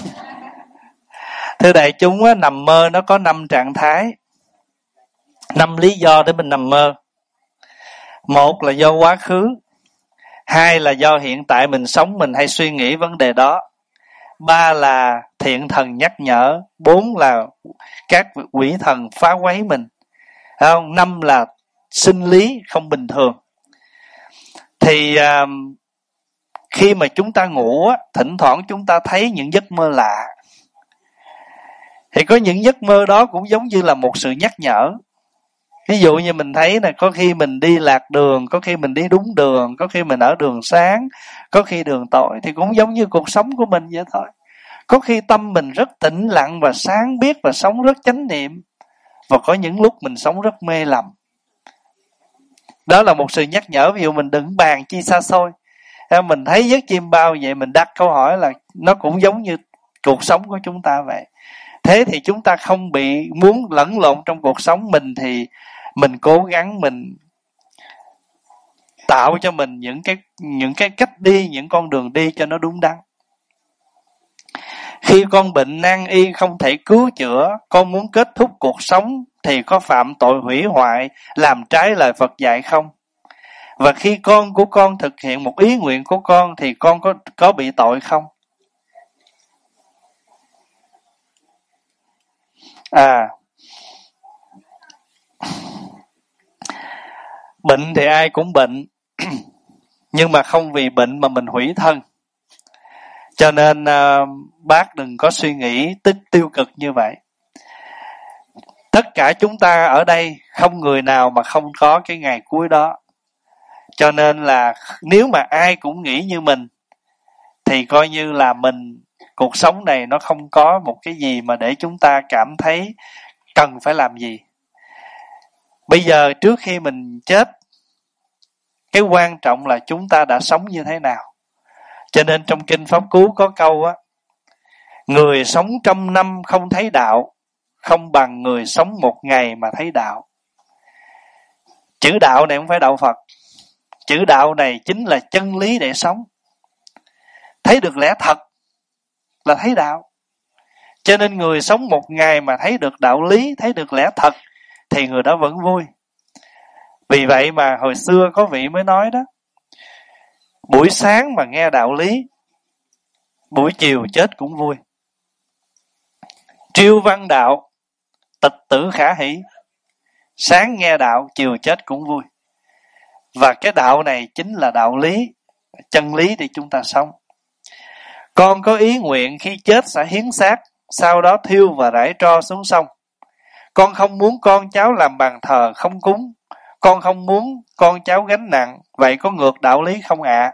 Thưa đại chúng, nằm mơ nó có 5 trạng thái, 5 lý do để mình nằm mơ. 1 là do quá khứ, 2 là do hiện tại mình sống, mình hay suy nghĩ vấn đề đó, 3 là thiện thần nhắc nhở, 4 là các quỷ thần phá quấy mình, 5 là sinh lý không bình thường. Thì khi mà chúng ta ngủ, thỉnh thoảng chúng ta thấy những giấc mơ lạ. Thì có những giấc mơ đó cũng giống như là một sự nhắc nhở. Ví dụ như mình thấy là có khi mình đi lạc đường, có khi mình đi đúng đường, có khi mình ở đường sáng, có khi đường tối, thì cũng giống như cuộc sống của mình vậy thôi. Có khi tâm mình rất tĩnh lặng và sáng biết và sống rất chánh niệm, và có những lúc mình sống rất mê lầm. Đó là một sự nhắc nhở. Ví dụ mình đừng bàn chi xa xôi, mình thấy giấc chim bao vậy, mình đặt câu hỏi là nó cũng giống như cuộc sống của chúng ta vậy. Thế thì chúng ta không bị muốn lẫn lộn trong cuộc sống mình, thì mình cố gắng mình tạo cho mình những cái cách đi, những con đường đi cho nó đúng đắn. Khi con bệnh nan y không thể cứu chữa, con muốn kết thúc cuộc sống thì có phạm tội hủy hoại, làm trái lời Phật dạy không? Và khi con của con thực hiện một ý nguyện của con thì con có bị tội không? Bệnh thì ai cũng bệnh, nhưng mà không vì bệnh mà mình hủy thân. Cho nên bác đừng có suy nghĩ tiêu cực như vậy. Tất cả chúng ta ở đây không người nào mà không có cái ngày cuối đó. Cho nên là nếu mà ai cũng nghĩ như mình thì coi như là cuộc sống này nó không có một cái gì mà để chúng ta cảm thấy cần phải làm gì. Bây giờ trước khi mình chết, cái quan trọng là chúng ta đã sống như thế nào. Cho nên trong Kinh Pháp Cú có câu á: người sống 100 năm không thấy đạo, không bằng người sống 1 ngày mà thấy đạo. Chữ đạo này không phải đạo Phật. Chữ đạo này chính là chân lý để sống. Thấy được lẽ thật là thấy đạo. Cho nên người sống 1 ngày mà thấy được đạo lý, thấy được lẽ thật thì người đó vẫn vui. Vì vậy mà hồi xưa có vị mới nói đó: buổi sáng mà nghe đạo lý, buổi chiều chết cũng vui. Triêu văn đạo, tịch tử khả hỷ. Sáng nghe đạo, chiều chết cũng vui. Và cái đạo này chính là đạo lý, chân lý để chúng ta sống. Con có ý nguyện khi chết sẽ hiến xác, sau đó thiêu và rải tro xuống sông. Con không muốn con cháu làm bàn thờ không cúng. Con không muốn con cháu gánh nặng. Vậy có ngược đạo lý không ạ?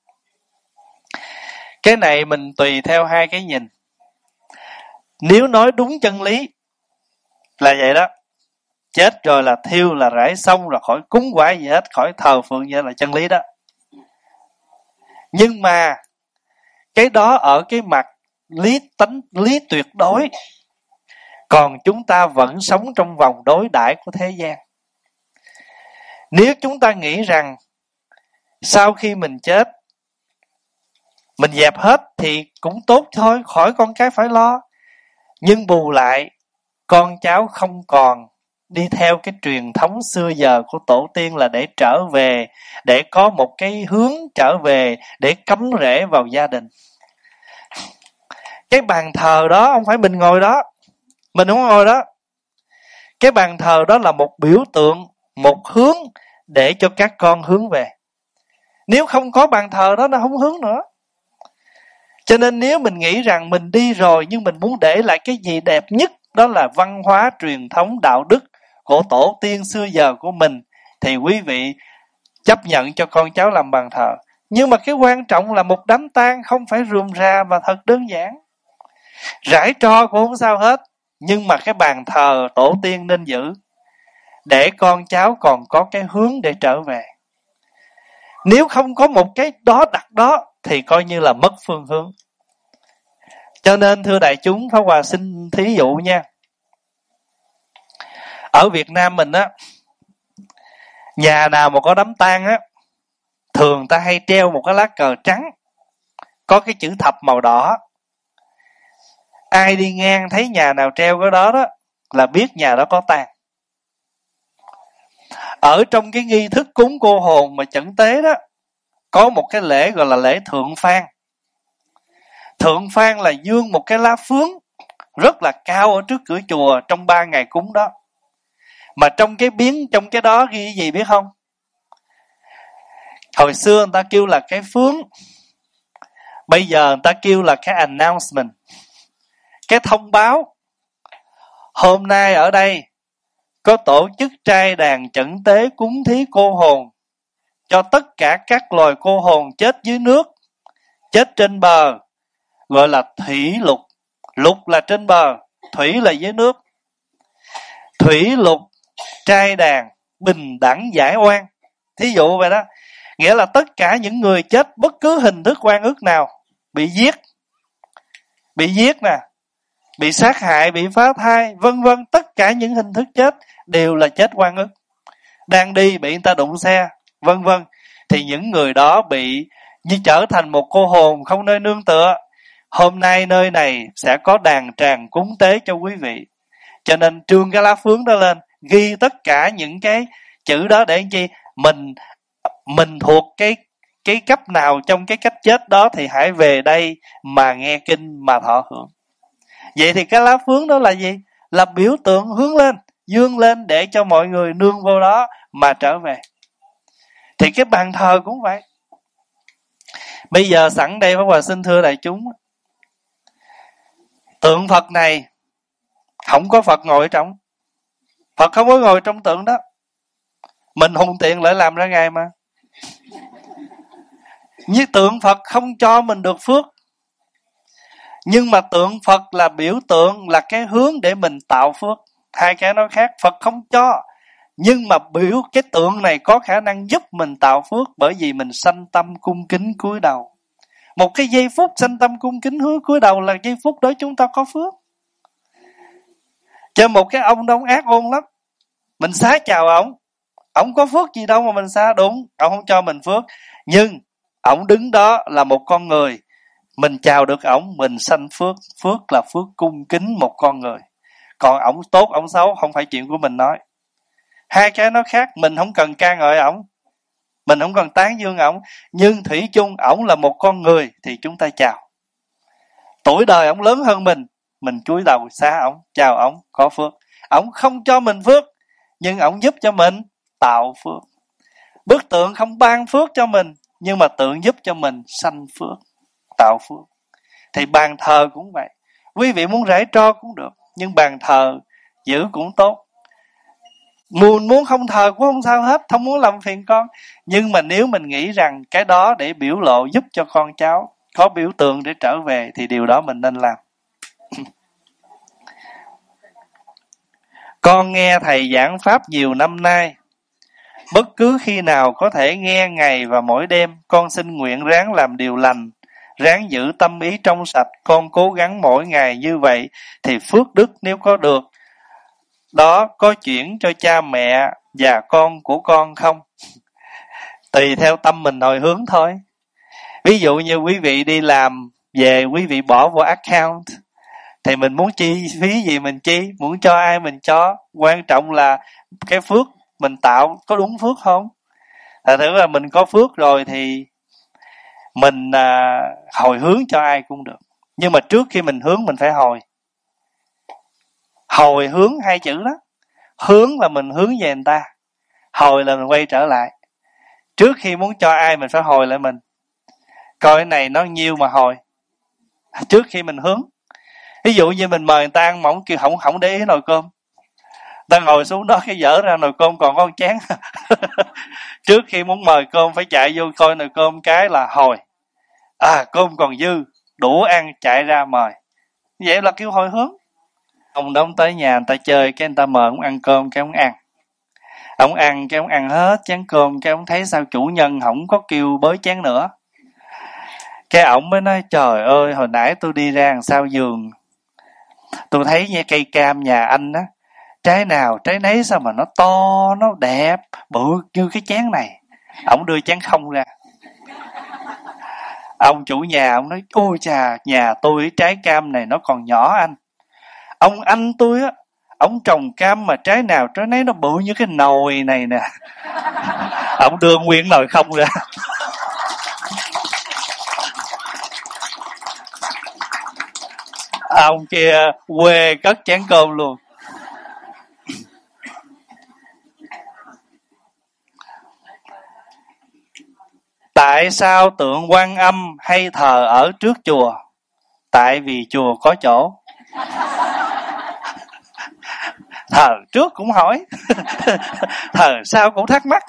Cái này mình tùy theo hai cái nhìn. Nếu nói đúng chân lý là vậy đó, chết rồi là thiêu là rải sông, rồi khỏi cúng quái gì hết, khỏi thờ phượng gì hết, là chân lý đó. Nhưng mà cái đó ở cái mặt lý tuyệt đối. Còn chúng ta vẫn sống trong vòng đối đãi của thế gian. Nếu chúng ta nghĩ rằng sau khi mình chết, mình dẹp hết thì cũng tốt thôi, khỏi con cái phải lo. Nhưng bù lại, con cháu không còn đi theo cái truyền thống xưa giờ của tổ tiên là để trở về, để có một cái hướng trở về, để cắm rễ vào gia đình. Cái bàn thờ đó không phải mình ngồi đó, mình không ngồi đó. Cái bàn thờ đó là một biểu tượng, một hướng để cho các con hướng về. Nếu không có bàn thờ đó, nó không hướng nữa. Cho nên nếu mình nghĩ rằng mình đi rồi nhưng mình muốn để lại cái gì đẹp nhất, đó là văn hóa, truyền thống, đạo đức của tổ tiên xưa giờ của mình, thì quý vị chấp nhận cho con cháu làm bàn thờ. Nhưng mà cái quan trọng là một đám tang không phải rườm rà mà thật đơn giản. Rải tro cũng không sao hết, nhưng mà cái bàn thờ tổ tiên nên giữ, để con cháu còn có cái hướng để trở về. Nếu không có một cái đó đặt đó thì coi như là mất phương hướng. Cho nên thưa đại chúng, Pháp Hòa xin thí dụ nha. Ở Việt Nam mình á, nhà nào mà có đám tang á, thường ta hay treo một cái lá cờ trắng, có cái chữ thập màu đỏ. Ai đi ngang thấy nhà nào treo cái đó đó là biết nhà đó có tang. Ở trong cái nghi thức cúng cô hồn mà chẩn tế đó, có một cái lễ gọi là lễ thượng phan. Thượng phan là dương một cái lá phướng rất là cao ở trước cửa chùa trong 3 ngày cúng đó. Mà trong cái trong cái đó ghi gì biết không? Hồi xưa người ta kêu là cái phướng, bây giờ người ta kêu là cái announcement, cái thông báo. Hôm nay ở đây có tổ chức trai đàn chẩn tế cúng thí cô hồn cho tất cả các loài cô hồn chết dưới nước, chết trên bờ, gọi là thủy lục. Lục là trên bờ, thủy là dưới nước. Thủy lục trai đàn bình đẳng giải oan. Thí dụ vậy đó. Nghĩa là tất cả những người chết bất cứ hình thức oan ức nào, bị giết nè, bị sát hại, bị phá thai, vân vân, tất cả những hình thức chết đều là chết oan ức. Đang đi bị người ta đụng xe, vân vân, thì những người đó bị như trở thành một cô hồn không nơi nương tựa. Hôm nay nơi này sẽ có đàn tràng cúng tế cho quý vị, cho nên trương cái lá phướng đó lên, ghi tất cả những cái chữ đó để làm chi? Mình thuộc cái cấp nào trong cái cách chết đó thì hãy về đây mà nghe kinh mà thọ hưởng. Vậy thì cái lá phướng đó là gì? Là biểu tượng hướng lên, dương lên để cho mọi người nương vô đó mà trở về. Thì cái bàn thờ cũng vậy. Bây giờ sẵn đây Pháp Hòa xin thưa đại chúng, tượng Phật này không có Phật ngồi trong. Phật không có ngồi trong tượng đó. Mình hùng tiện lại làm ra ngày mà. Như tượng Phật không cho mình được phước. Nhưng mà tượng Phật là biểu tượng, là cái hướng để mình tạo phước. Hai cái nó khác. Phật không cho, nhưng mà biểu cái tượng này có khả năng giúp mình tạo phước, bởi vì mình sanh tâm cung kính cúi đầu. Một cái giây phút sanh tâm cung kính hướng cúi đầu là giây phút đó chúng ta có phước. Cho một cái ông đó ông ác ôn lắm, mình xá chào ổng có phước gì đâu mà mình xá. Đúng, ổng không cho mình phước, nhưng ổng đứng đó là một con người, mình chào được ổng, mình sanh phước. Phước là phước cung kính một con người. Còn ổng tốt ổng xấu không phải chuyện của mình nói. Hai cái nó khác. Mình không cần ca ngợi ổng, mình không cần tán dương ổng, nhưng thủy chung ổng là một con người thì chúng ta chào. Tuổi đời ổng lớn hơn mình cúi đầu xá ổng, chào ổng, có phước. Ổng không cho mình phước, nhưng ổng giúp cho mình tạo phước. Bức tượng không ban phước cho mình, nhưng mà tượng giúp cho mình sanh phước, tạo phước. Thì bàn thờ cũng vậy. Quý vị muốn rải tro cũng được, nhưng bàn thờ giữ cũng tốt. Muốn không thờ cũng không sao hết, không muốn làm phiền con. Nhưng mà nếu mình nghĩ rằng cái đó để biểu lộ giúp cho con cháu có biểu tượng để trở về, thì điều đó mình nên làm. Con nghe thầy giảng pháp nhiều năm nay, bất cứ khi nào có thể nghe ngày và mỗi đêm, con xin nguyện ráng làm điều lành, ráng giữ tâm ý trong sạch. Con cố gắng mỗi ngày như vậy thì phước đức nếu có được đó có chuyển cho cha mẹ và con của con không? Tùy theo tâm mình hồi hướng thôi. Ví dụ như quý vị đi làm về, quý vị bỏ vào account thì mình muốn chi phí gì mình chi, muốn cho ai mình cho. Quan trọng là cái phước mình tạo có đúng phước không. Thật thử là mình có phước rồi thì mình hồi hướng cho ai cũng được. Nhưng mà trước khi mình hướng mình phải hồi hướng. Hai chữ đó. Hướng là mình hướng về người ta, hồi là mình quay trở lại. Trước khi muốn cho ai mình phải hồi lại mình, coi cái này nó nhiêu mà hồi, trước khi mình hướng. Ví dụ như mình mời người ta ăn mà ổng kêu không để ý nồi cơm, ta ngồi xuống đó cái dở ra nồi cơm còn có một chén. Trước khi muốn mời cơm phải chạy vô coi nồi cơm cái là hồi. Cơm còn dư đủ ăn, chạy ra mời. Vậy là kêu hồi hướng. Ông đó tới nhà người ta chơi, cái người ta mời ông ăn cơm, cái ông ăn. Ông ăn cái ông ăn hết chén cơm, cái ông thấy sao chủ nhân không có kêu bới chén nữa. Cái ông mới nói trời ơi, hồi nãy tôi đi ra đằng sau giường, tôi thấy nha cây cam nhà anh á, trái nào trái nấy sao mà nó to, nó đẹp, bự như cái chén này. Ông đưa chén không ra. Ông chủ nhà ông nói ôi chà, nhà tôi trái cam này nó còn nhỏ anh. Ông anh tôi á, ông trồng cam mà trái nào trái nấy nó bự như cái nồi này nè. Ông đưa nguyên nồi không ra. Ông kia quê cất chén cơm luôn. Tại sao tượng Quan Âm hay thờ ở trước chùa? Tại vì chùa có chỗ. Thờ trước cũng hỏi, thờ sau cũng thắc mắc.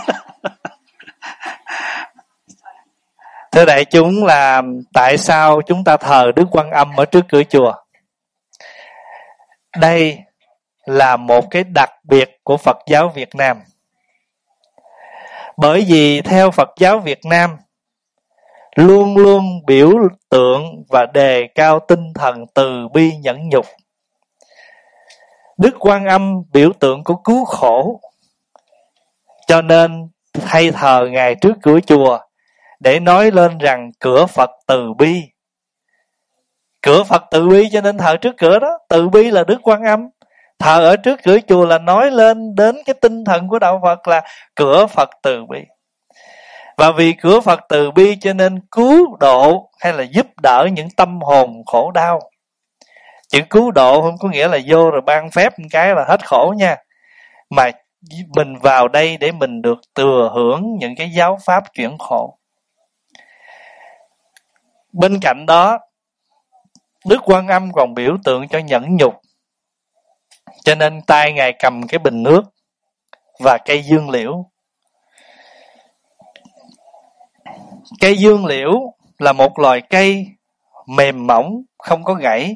Thưa đại chúng, là tại sao chúng ta thờ Đức Quan Âm ở trước cửa chùa? Đây là một cái đặc biệt của Phật giáo Việt Nam. Bởi vì theo Phật giáo Việt Nam luôn luôn biểu tượng và đề cao tinh thần từ bi nhẫn nhục. Đức Quan Âm biểu tượng của cứu khổ, cho nên hay thờ Ngài trước cửa chùa để nói lên rằng cửa Phật từ bi. Cửa Phật từ bi cho nên thờ trước cửa đó. Từ bi là Đức Quan Âm. Thờ ở trước cửa chùa là nói lên đến cái tinh thần của đạo Phật là cửa Phật từ bi. Và vì cửa Phật từ bi cho nên cứu độ hay là giúp đỡ những tâm hồn khổ đau. Chữ cứu độ không có nghĩa là vô rồi ban phép một cái là hết khổ nha. Mà mình vào đây để mình được thừa hưởng những cái giáo pháp chuyển khổ. Bên cạnh đó, Đức Quan Âm còn biểu tượng cho nhẫn nhục. Cho nên tay Ngài cầm cái bình nước và cây dương liễu. Cây dương liễu là một loài cây mềm mỏng, không có gãy.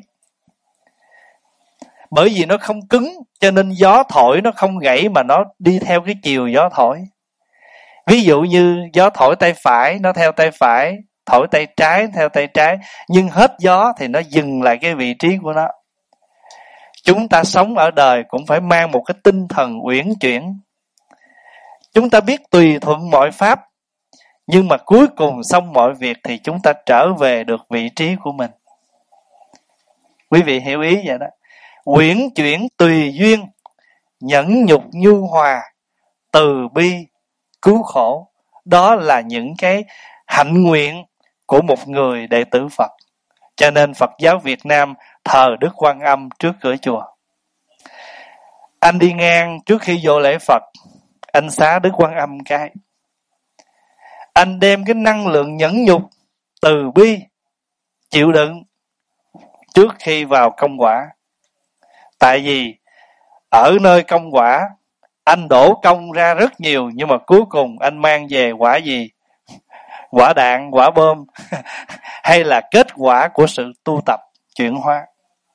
Bởi vì nó không cứng, cho nên gió thổi nó không gãy mà nó đi theo cái chiều gió thổi. Ví dụ như gió thổi tay phải, nó theo tay phải, thổi tay trái theo tay trái, nhưng hết gió thì nó dừng lại cái vị trí của nó. Chúng ta sống ở đời cũng phải mang một cái tinh thần uyển chuyển. Chúng ta biết tùy thuận mọi pháp, nhưng mà cuối cùng xong mọi việc thì chúng ta trở về được vị trí của mình. Quý vị hiểu ý vậy đó. Uyển chuyển tùy duyên, nhẫn nhục nhu hòa, từ bi, cứu khổ. Đó là những cái hạnh nguyện của một người đệ tử Phật. Cho nên Phật giáo Việt Nam thờ Đức Quan Âm trước cửa chùa. Anh đi ngang trước khi vô lễ Phật, anh xá Đức Quan Âm cái. Anh đem cái năng lượng nhẫn nhục, từ bi, chịu đựng trước khi vào công quả. Tại vì ở nơi công quả, anh đổ công ra rất nhiều, nhưng mà cuối cùng anh mang về quả gì? Quả đạn, quả bom, hay là kết quả của sự tu tập, chuyển hóa.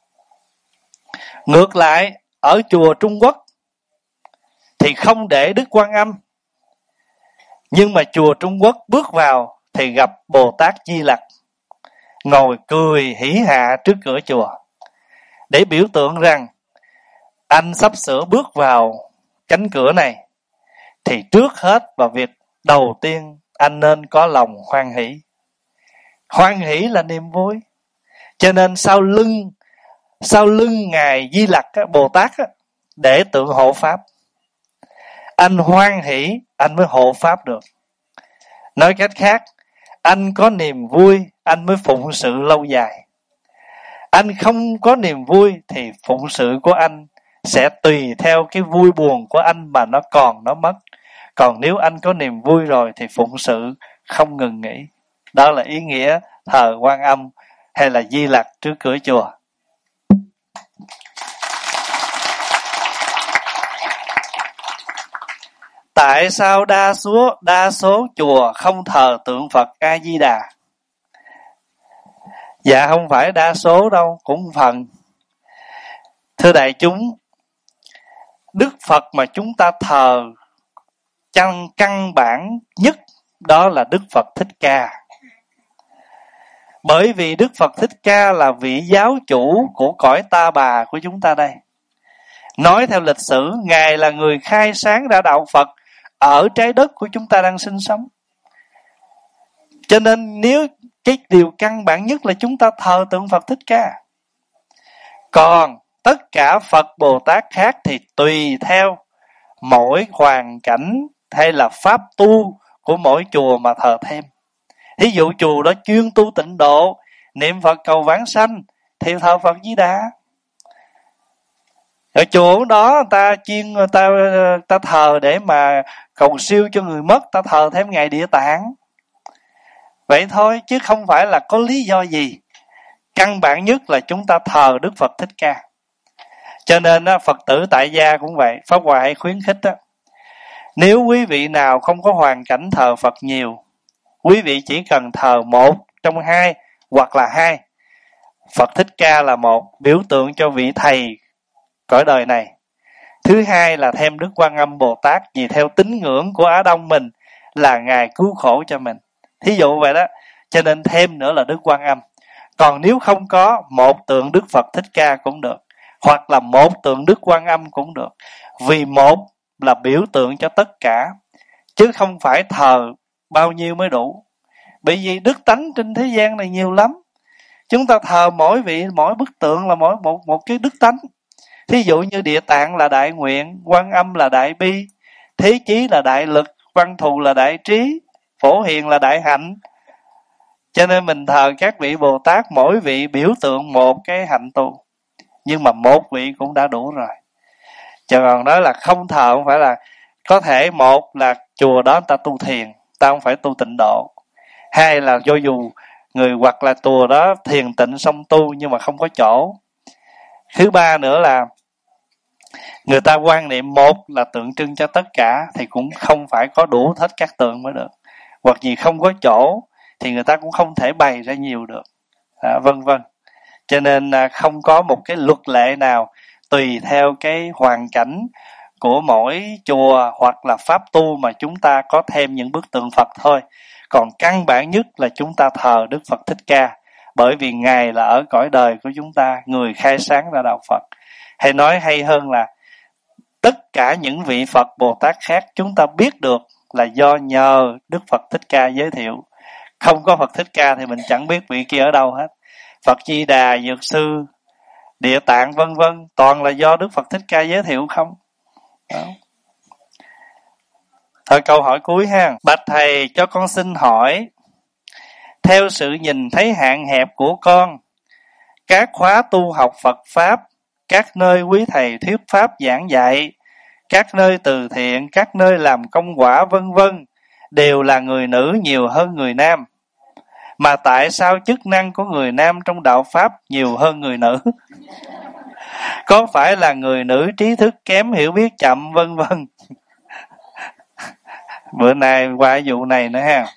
Ngược lại, ở chùa Trung Quốc thì không để Đức Quan Âm, nhưng mà chùa Trung Quốc bước vào thì gặp Bồ Tát Di Lặc ngồi cười hỉ hạ trước cửa chùa, để biểu tượng rằng anh sắp sửa bước vào cánh cửa này thì trước hết và việc đầu tiên anh nên có lòng hoan hỷ. Hoan hỷ là niềm vui. Cho nên sau lưng Ngài Di Lặc Bồ Tát để tượng hộ pháp. Anh hoan hỷ anh mới hộ pháp được. Nói cách khác, anh có niềm vui anh mới phụng sự lâu dài. Anh không có niềm vui thì phụng sự của anh sẽ tùy theo cái vui buồn của anh mà nó còn nó mất. Còn nếu anh có niềm vui rồi thì phụng sự không ngừng nghỉ. Đó là ý nghĩa thờ Quan Âm hay là Di Lặc trước cửa chùa. Tại sao đa số chùa không thờ tượng Phật A Di Đà? Dạ không phải đa số đâu, cũng phần. Thưa đại chúng, Đức Phật mà chúng ta thờ căn bản nhất đó là Đức Phật Thích Ca. Bởi vì Đức Phật Thích Ca là vị giáo chủ của cõi Ta Bà của chúng ta đây. Nói theo lịch sử, Ngài là người khai sáng ra đạo Phật ở trái đất của chúng ta đang sinh sống. Cho nên nếu cái điều căn bản nhất là chúng ta thờ tượng Phật Thích Ca. Còn tất cả Phật Bồ Tát khác thì tùy theo mỗi hoàn cảnh hay là pháp tu của mỗi chùa mà thờ thêm. Ví dụ chùa đó chuyên tu tịnh độ, niệm Phật cầu vãng sanh thì thờ Phật Di Đà. Ở chùa đó ta thờ để mà cầu siêu cho người mất, ta thờ thêm Ngài Địa Tạng. Vậy thôi, chứ không phải là có lý do gì. Căn bản nhất là chúng ta thờ Đức Phật Thích Ca. Cho nên Phật tử tại gia cũng vậy. Pháp Hòa hay khuyến khích đó, nếu quý vị nào không có hoàn cảnh thờ Phật nhiều, quý vị chỉ cần thờ một trong hai hoặc là hai. Phật Thích Ca là một, biểu tượng cho vị thầy cõi đời này. Thứ hai là thêm Đức Quan Âm Bồ Tát, vì theo tín ngưỡng của Á Đông mình là Ngài cứu khổ cho mình. Thí dụ vậy đó, cho nên thêm nữa là Đức Quan Âm. Còn nếu không có, một tượng Đức Phật Thích Ca cũng được, hoặc là một tượng Đức Quan Âm cũng được. Vì một là biểu tượng cho tất cả, chứ không phải thờ bao nhiêu mới đủ. Bởi vì đức tánh trên thế gian này nhiều lắm. Chúng ta thờ mỗi bức tượng là một cái đức tánh. Thí dụ như Địa Tạng là đại nguyện, Quan Âm là đại bi, Thế Chí là đại lực, Văn Thù là đại trí, Phổ Hiền là đại hạnh. Cho nên mình thờ các vị Bồ Tát, mỗi vị biểu tượng một cái hạnh tu, nhưng mà một vị cũng đã đủ rồi. Chứ còn nói là không thờ, không phải là có thể một là chùa đó ta tu thiền, ta không phải tu tịnh độ. Hai là do dù người hoặc là chùa đó thiền tịnh xong tu nhưng mà không có chỗ. Thứ ba nữa là người ta quan niệm một là tượng trưng cho tất cả, thì cũng không phải có đủ hết các tượng mới được. Hoặc vì không có chỗ thì người ta cũng không thể bày ra nhiều được, vân vân. Cho nên không có một cái luật lệ nào, tùy theo cái hoàn cảnh của mỗi chùa hoặc là pháp tu mà chúng ta có thêm những bức tượng Phật thôi. Còn căn bản nhất là chúng ta thờ Đức Phật Thích Ca, bởi vì Ngài là ở cõi đời của chúng ta, người khai sáng ra đạo Phật. Hay nói hay hơn là tất cả những vị Phật Bồ Tát khác chúng ta biết được là do nhờ Đức Phật Thích Ca giới thiệu. Không có Phật Thích Ca thì mình chẳng biết vị kia ở đâu hết. Phật Di Đà, Dược Sư, Địa Tạng vân vân, toàn là do Đức Phật Thích Ca giới thiệu không. Đó. Thôi câu hỏi cuối ha. Bạch thầy, cho con xin hỏi, theo sự nhìn thấy hạn hẹp của con, các khóa tu học Phật Pháp, các nơi quý thầy thuyết Pháp giảng dạy, các nơi từ thiện, các nơi làm công quả vân vân, đều là người nữ nhiều hơn người nam. Mà tại sao chức năng của người nam trong đạo Pháp nhiều hơn người nữ? Có phải là người nữ trí thức kém, hiểu biết chậm vân vân? Bữa nay qua vụ này nữa ha.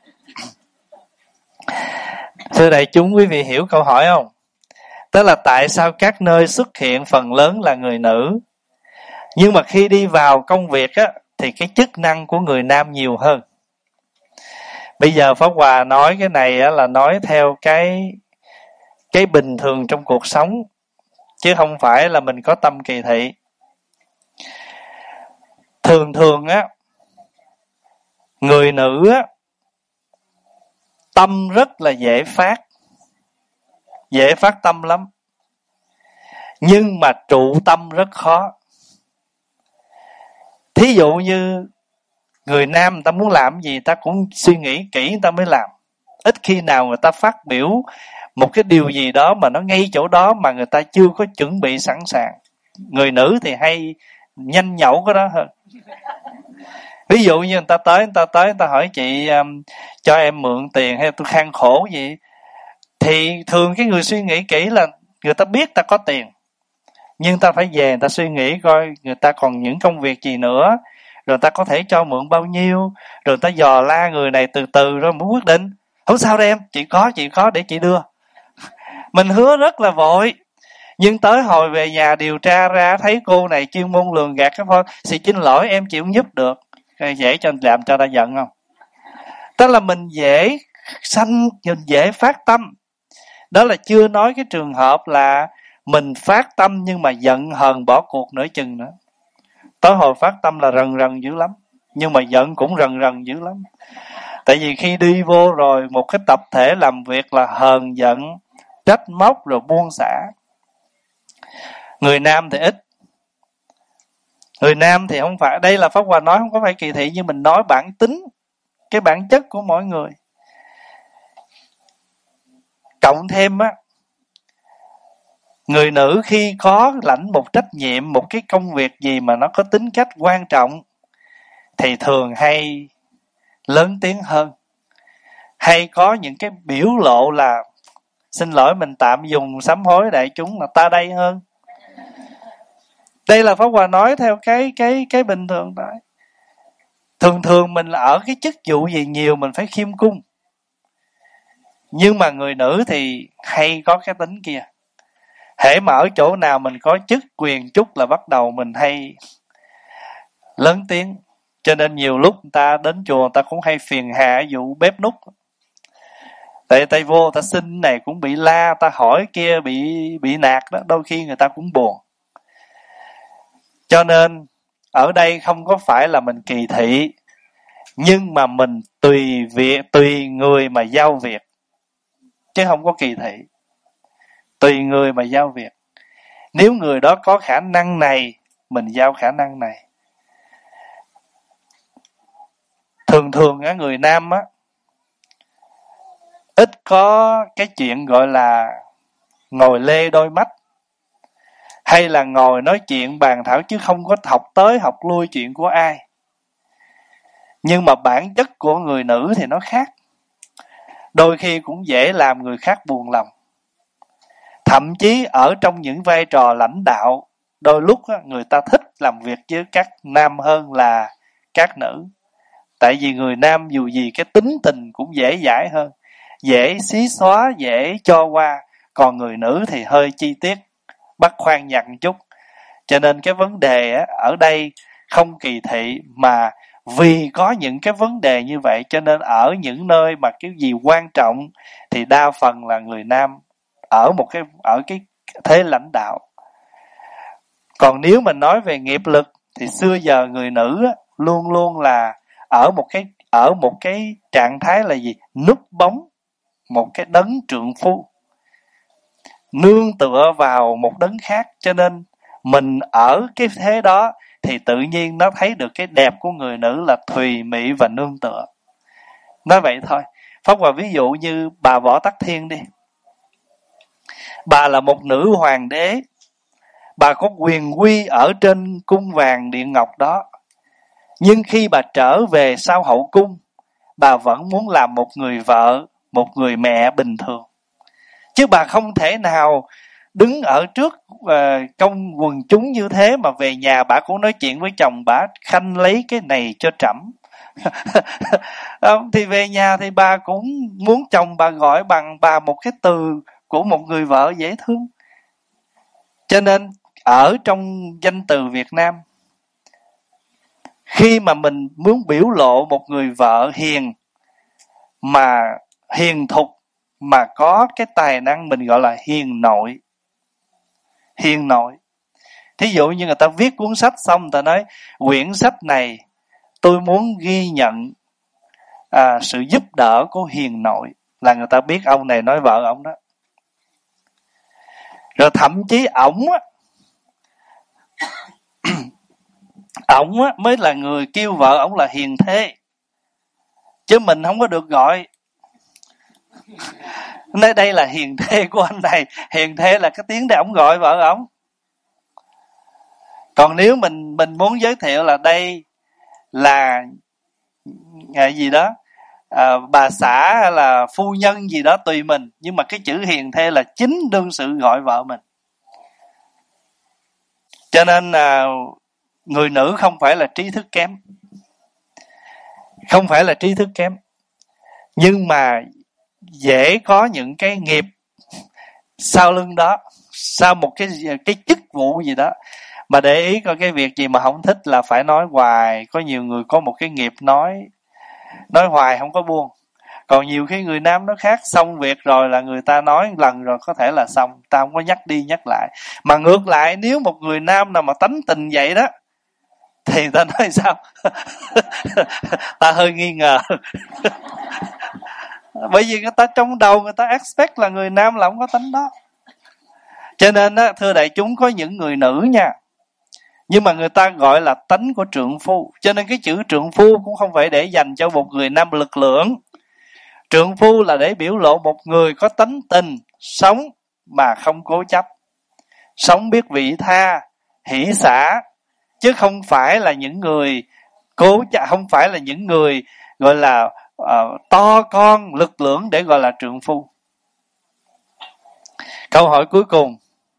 Thưa đại chúng, quý vị hiểu câu hỏi không? Tức là tại sao các nơi xuất hiện phần lớn là người nữ, nhưng mà khi đi vào công việc á, thì cái chức năng của người nam nhiều hơn. Bây giờ Pháp Hòa nói cái này á, là nói theo cái bình thường trong cuộc sống, chứ không phải là mình có tâm kỳ thị. Thường á, người nữ á, tâm rất là dễ phát tâm lắm, nhưng mà trụ tâm rất khó. Thí dụ như người nam, người ta muốn làm gì ta cũng suy nghĩ kỹ người ta mới làm. Ít khi nào người ta phát biểu một cái điều gì đó mà nó ngay chỗ đó mà người ta chưa có chuẩn bị sẵn sàng. Người nữ thì hay nhanh nhẩu cái đó hơn. Ví dụ như người ta tới người ta hỏi chị cho em mượn tiền hay tôi khang khổ gì, thì thường cái người suy nghĩ kỹ là người ta biết ta có tiền, nhưng ta phải về người ta suy nghĩ coi người ta còn những công việc gì nữa, rồi ta có thể cho mượn bao nhiêu, rồi ta dò la người này từ từ rồi mới quyết định. Không sao đâu em, chị có để chị đưa. Mình hứa rất là vội, nhưng tới hồi về nhà điều tra ra thấy cô này chuyên môn lường gạt cái thôi, xin lỗi em chịu không giúp được. Dễ cho làm cho ta giận không? Tức là mình dễ phát tâm. Đó là chưa nói cái trường hợp là mình phát tâm nhưng mà giận hờn bỏ cuộc nửa chừng nữa. Tới hồi phát tâm là rần dữ lắm, nhưng mà giận cũng rần dữ lắm. Tại vì khi đi vô rồi một cái tập thể làm việc là hờn giận, trách móc rồi buông xả. Người nam thì ít. Người nam thì không phải, đây là Pháp Hòa nói không có phải kỳ thị, nhưng mình nói bản tính, cái bản chất của mỗi người. Cộng thêm á, người nữ khi có lãnh một trách nhiệm, một cái công việc gì mà nó có tính cách quan trọng, thì thường hay lớn tiếng hơn, hay có những cái biểu lộ là xin lỗi mình tạm dùng sám hối đại chúng là ta đây hơn. Đây là Pháp Hòa nói theo cái bình thường đấy. Thường mình là ở cái chức vụ gì nhiều mình phải khiêm cung, nhưng mà người nữ thì hay có cái tính kia. Hễ mà ở chỗ nào mình có chức quyền chút là bắt đầu mình hay lớn tiếng. Cho nên nhiều lúc người ta đến chùa người ta cũng hay phiền hà vụ bếp núc. Tại tay vô ta xin này cũng bị la, ta hỏi kia bị nạt đó, đôi khi người ta cũng buồn. Cho nên ở đây không có phải là mình kỳ thị, Nhưng mà mình tùy người mà giao việc, chứ không có kỳ thị. Tùy người mà giao việc. Nếu người đó có khả năng này, mình giao khả năng này. Thường á, người nam á, ít có cái chuyện gọi là ngồi lê đôi mắt, hay là ngồi nói chuyện bàn thảo, chứ không có học tới học lui chuyện của ai. Nhưng mà bản chất của người nữ thì nó khác. Đôi khi cũng dễ làm người khác buồn lòng. Thậm chí ở trong những vai trò lãnh đạo, đôi lúc á, người ta thích làm việc với các nam hơn là các nữ. Tại vì người nam dù gì cái tính tình cũng dễ dãi hơn, dễ xí xóa, dễ cho qua. Còn người nữ thì hơi chi tiết, bắt khoan nhằn chút. Cho nên cái vấn đề á, ở đây không kỳ thị, mà vì có những cái vấn đề như vậy cho nên ở những nơi mà cái gì quan trọng thì đa phần là người nam ở cái thế lãnh đạo. Còn nếu mình nói về nghiệp lực thì xưa giờ người nữ á, luôn luôn là ở một cái trạng thái là gì? Núp bóng một cái đấng trượng phu, nương tựa vào một đấng khác. Cho nên mình ở cái thế đó thì tự nhiên nó thấy được cái đẹp của người nữ là thùy mị và nương tựa. Nói vậy thôi. Pháp Hòa ví dụ như bà Võ Tắc Thiên đi. Bà là một nữ hoàng đế, bà có quyền quy ở trên cung vàng điện ngọc đó. Nhưng khi bà trở về sau hậu cung, bà vẫn muốn làm một người vợ, một người mẹ bình thường. Chứ bà không thể nào đứng ở trước công quần chúng như thế mà về nhà bà cũng nói chuyện với chồng bà khanh lấy cái này cho trẫm. Thì về nhà thì bà cũng muốn chồng bà gọi bằng bà một cái từ của một người vợ dễ thương. Cho nên ở trong danh từ Việt Nam, khi mà mình muốn biểu lộ một người vợ hiền, mà hiền thục, mà có cái tài năng, mình gọi là hiền nội. Hiền nội. Thí dụ như người ta viết cuốn sách xong, người ta nói quyển sách này tôi muốn ghi nhận sự giúp đỡ của hiền nội, là người ta biết ông này nói vợ ông đó. Rồi thậm chí ổng mới là người kêu vợ ổng là hiền thê, chứ mình không có được gọi. Nói đây là hiền thê của anh này. Hiền thê là cái tiếng để ổng gọi vợ ổng. Còn nếu mình muốn giới thiệu là đây là gì đó, bà xã hay là phu nhân gì đó tùy mình, nhưng mà cái chữ hiền thê là chính đương sự gọi vợ mình. Cho nên người nữ không phải là trí thức kém, không phải là trí thức kém, nhưng mà dễ có những cái nghiệp sau lưng đó, sau một cái chức vụ gì đó. Mà để ý coi cái việc gì mà không thích là phải nói hoài. Có nhiều người có một cái nghiệp nói hoài không có buông. Còn nhiều khi người nam nó khác, xong việc rồi là người ta nói lần rồi có thể là xong, ta không có nhắc đi nhắc lại. Mà ngược lại, nếu một người nam nào mà tánh tình vậy đó thì ta nói sao? Ta hơi nghi ngờ. Bởi vì người ta trong đầu người ta expect là người nam là không có tánh đó. Cho nên á, thưa đại chúng, có những người nữ nha, nhưng mà người ta gọi là tánh của trượng phu. Cho nên cái chữ trượng phu cũng không phải để dành cho một người nam lực lưỡng. Trượng phu là để biểu lộ một người có tánh tình, sống mà không cố chấp, sống biết vị tha, hỷ xả, chứ không phải là những người cố chấp, không phải là những người gọi là to con lực lưỡng để gọi là trượng phu. Câu hỏi cuối cùng.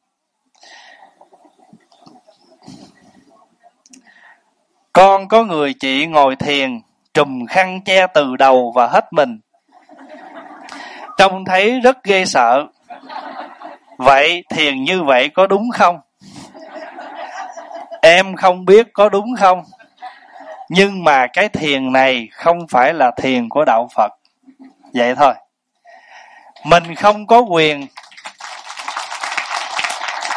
Con có người chị ngồi thiền, trùm khăn che từ đầu và hết mình, trông thấy rất ghê sợ. Vậy thiền như vậy có đúng không? Em không biết có đúng không, nhưng mà cái thiền này không phải là thiền của đạo Phật. Vậy thôi. Mình không có quyền,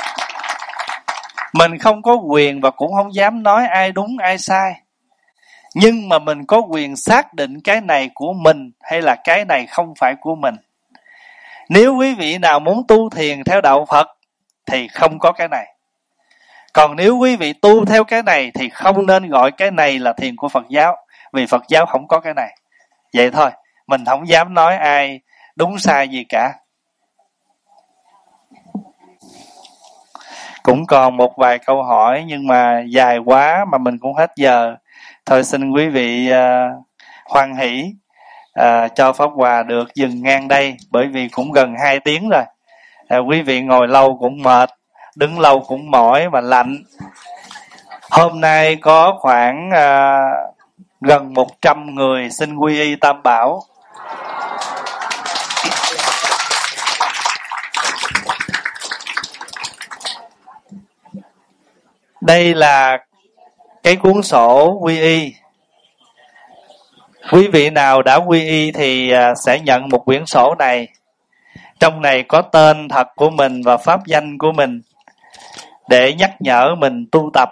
và cũng không dám nói ai đúng ai sai. Nhưng mà mình có quyền xác định cái này của mình hay là cái này không phải của mình. Nếu quý vị nào muốn tu thiền theo đạo Phật thì không có cái này. Còn nếu quý vị tu theo cái này thì không nên gọi cái này là thiền của Phật giáo, vì Phật giáo không có cái này. Vậy thôi, mình không dám nói ai đúng sai gì cả. Cũng còn một vài câu hỏi nhưng mà dài quá mà mình cũng hết giờ. Thôi xin quý vị hoan hỷ cho Pháp Hòa được dừng ngang đây, bởi vì cũng gần 2 tiếng rồi. Quý vị ngồi lâu cũng mệt, đứng lâu cũng mỏi và lạnh. Hôm nay có khoảng gần 100 người xin quy y Tam Bảo. Đây là cái cuốn sổ quy y. Quý vị nào đã quy y thì sẽ nhận một quyển sổ này. Trong này có tên thật của mình và pháp danh của mình để nhắc nhở mình tu tập.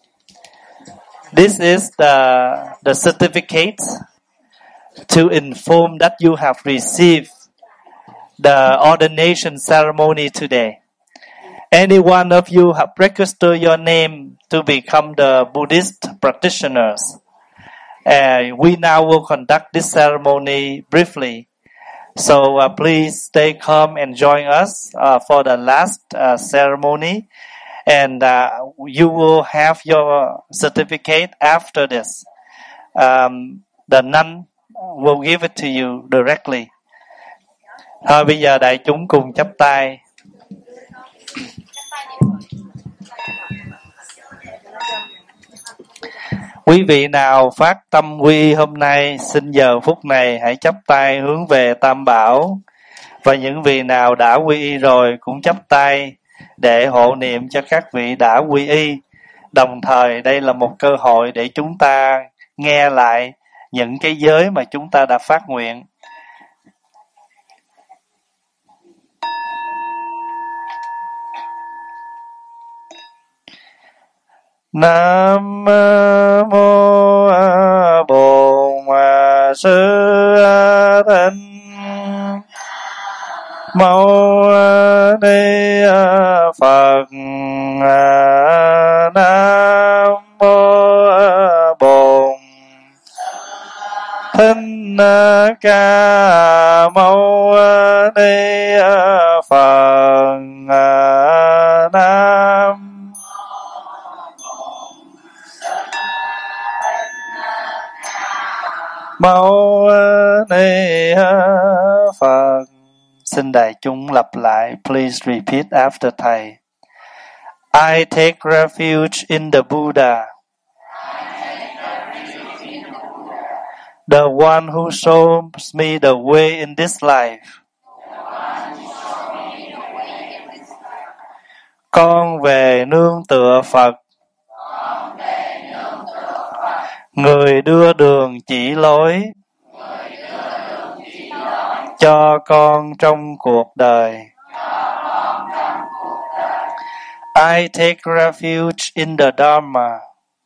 This is the certificate to inform that you have received the ordination ceremony today. Any one of you have registered your name to become the Buddhist practitioners. We now will conduct this ceremony briefly. So please stay calm and join us for the last ceremony. And you will have your certificate after this. The nun will give it to you directly. Thôi bây giờ đại chúng cùng chắp tay. Quý vị nào phát tâm quy hôm nay, xin giờ phút này hãy chắp tay hướng về Tam Bảo. Và những vị nào đã quy y rồi cũng chắp tay để hộ niệm cho các vị đã quy y. Đồng thời đây là một cơ hội để chúng ta nghe lại những cái giới mà chúng ta đã phát nguyện. Nam mô Bổn Sư Thích Mâu Ni Phật. Nam mô Bổn Thích Ca Mâu Ni Phật. Nam Mâu Ni Phật. Xin đại chúng lặp lại. Please repeat after thầy. I take refuge in the Buddha, the one who shows me the way in this life. Con về nương tựa Phật, người đưa đường chỉ lối cho con trong cuộc đời. I take refuge in the Dharma,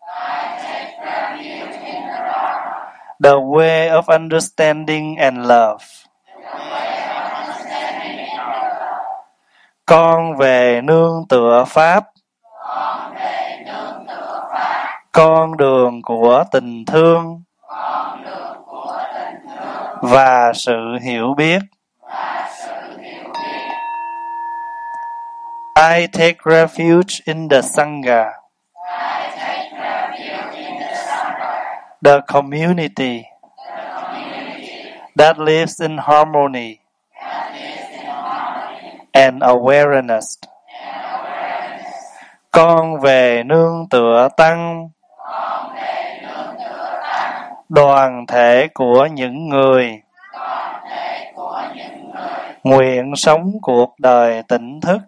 the way of understanding and love. Con về nương tựa Pháp, con đường của tình thương và sự hiểu biết. I take refuge in the Sangha, the community that lives in harmony and awareness. Con về nương tựa Tăng, đoàn thể của những người nguyện sống cuộc đời tỉnh thức.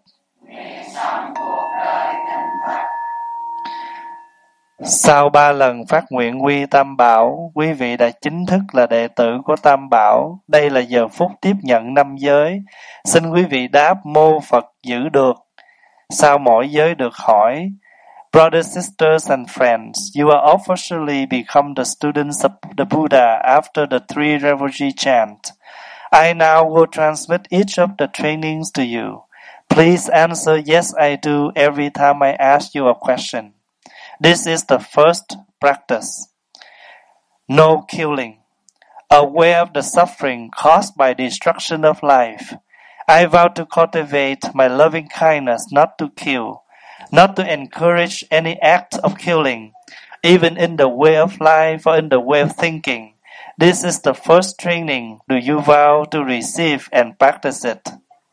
Sau 3 lần phát nguyện quy Tam Bảo, quý vị đã chính thức là đệ tử của Tam Bảo. Đây là giờ phút tiếp nhận 5 giới. Xin quý vị đáp mô Phật giữ được. Sau mỗi giới được hỏi, Brothers, sisters, and friends, you are officially become the students of the Buddha after the 3 refugee chant. I now will transmit each of the trainings to you. Please answer yes I do every time I ask you a question. This is the first practice. No killing. Aware of the suffering caused by destruction of life, I vow to cultivate my loving kindness not to kill, not to encourage any act of killing, even in the way of life or in the way of thinking. This is the first training. Do you vow to receive and practice it?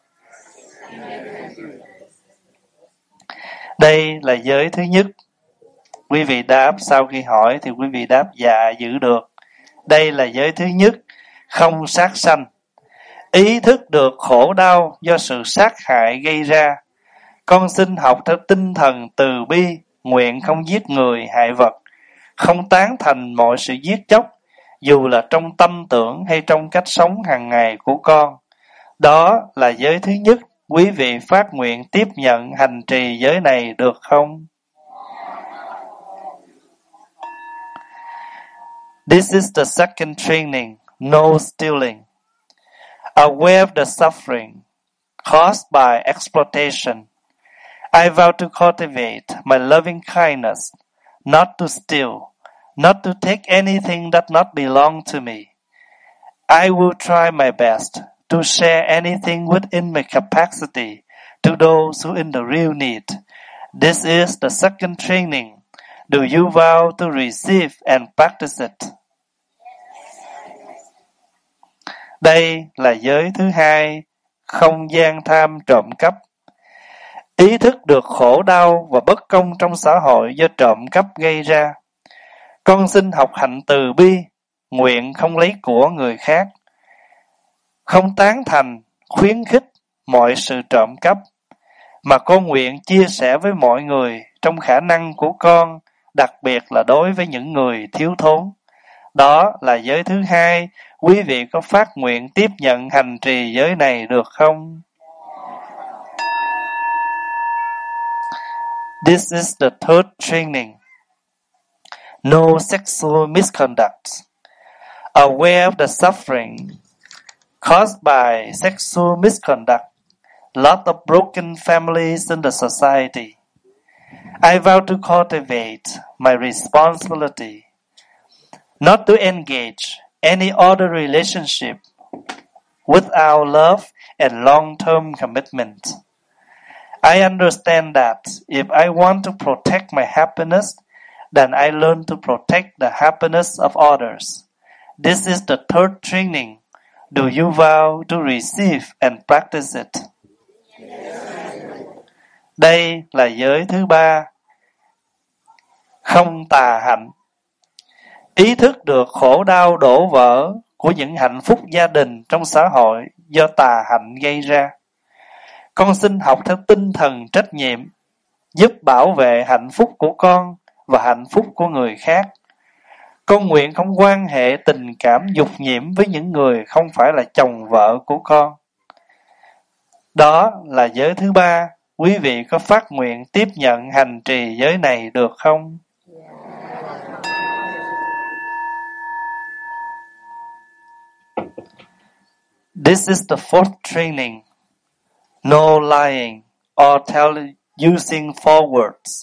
Đây là giới thứ nhất. Quý vị đáp, sau khi hỏi thì quý vị đáp dạ giữ được. Đây là giới thứ nhất, không sát sanh. Ý thức được khổ đau do sự sát hại gây ra. Con xin học theo tinh thần từ bi, nguyện không giết người hại vật, không tán thành mọi sự giết chóc, dù là trong tâm tưởng hay trong cách sống hàng ngày của con. Đó là giới thứ nhất. Quý vị phát nguyện tiếp nhận hành trì giới này được không? This is the second training, no stealing. Aware of the suffering caused by exploitation, I vow to cultivate my loving kindness, not to steal, not to take anything that not belong to me. I will try my best to share anything within my capacity to those who in the real need. This is the second training. Do you vow to receive and practice it? Đây là giới thứ hai, không gian tham trộm cắp. Ý thức được khổ đau và bất công trong xã hội do trộm cắp gây ra. Con xin học hạnh từ bi, nguyện không lấy của người khác, không tán thành, khuyến khích mọi sự trộm cắp, mà con nguyện chia sẻ với mọi người trong khả năng của con, đặc biệt là đối với những người thiếu thốn. Đó là giới thứ hai. Quý vị có phát nguyện tiếp nhận hành trì giới này được không? This is the third training. No sexual misconduct. Aware of the suffering caused by sexual misconduct. Lot of broken families in the society. I vow to cultivate my responsibility not to engage any other relationship without love and long-term commitment. I understand that if I want to protect my happiness, then I learn to protect the happiness of others. This is the third training. Do you vow to receive and practice it? Đây là giới thứ ba, không tà hạnh. Ý thức được khổ đau đổ vỡ của những hạnh phúc gia đình trong xã hội do tà hạnh gây ra. Con xin học theo tinh thần trách nhiệm, giúp bảo vệ hạnh phúc của con và hạnh phúc của người khác. Con nguyện không quan hệ tình cảm dục nhiễm với những người không phải là chồng vợ của con. Đó là giới thứ ba. Quý vị có phát nguyện tiếp nhận hành trì giới này được không? This is the fourth training. No lying or using false words.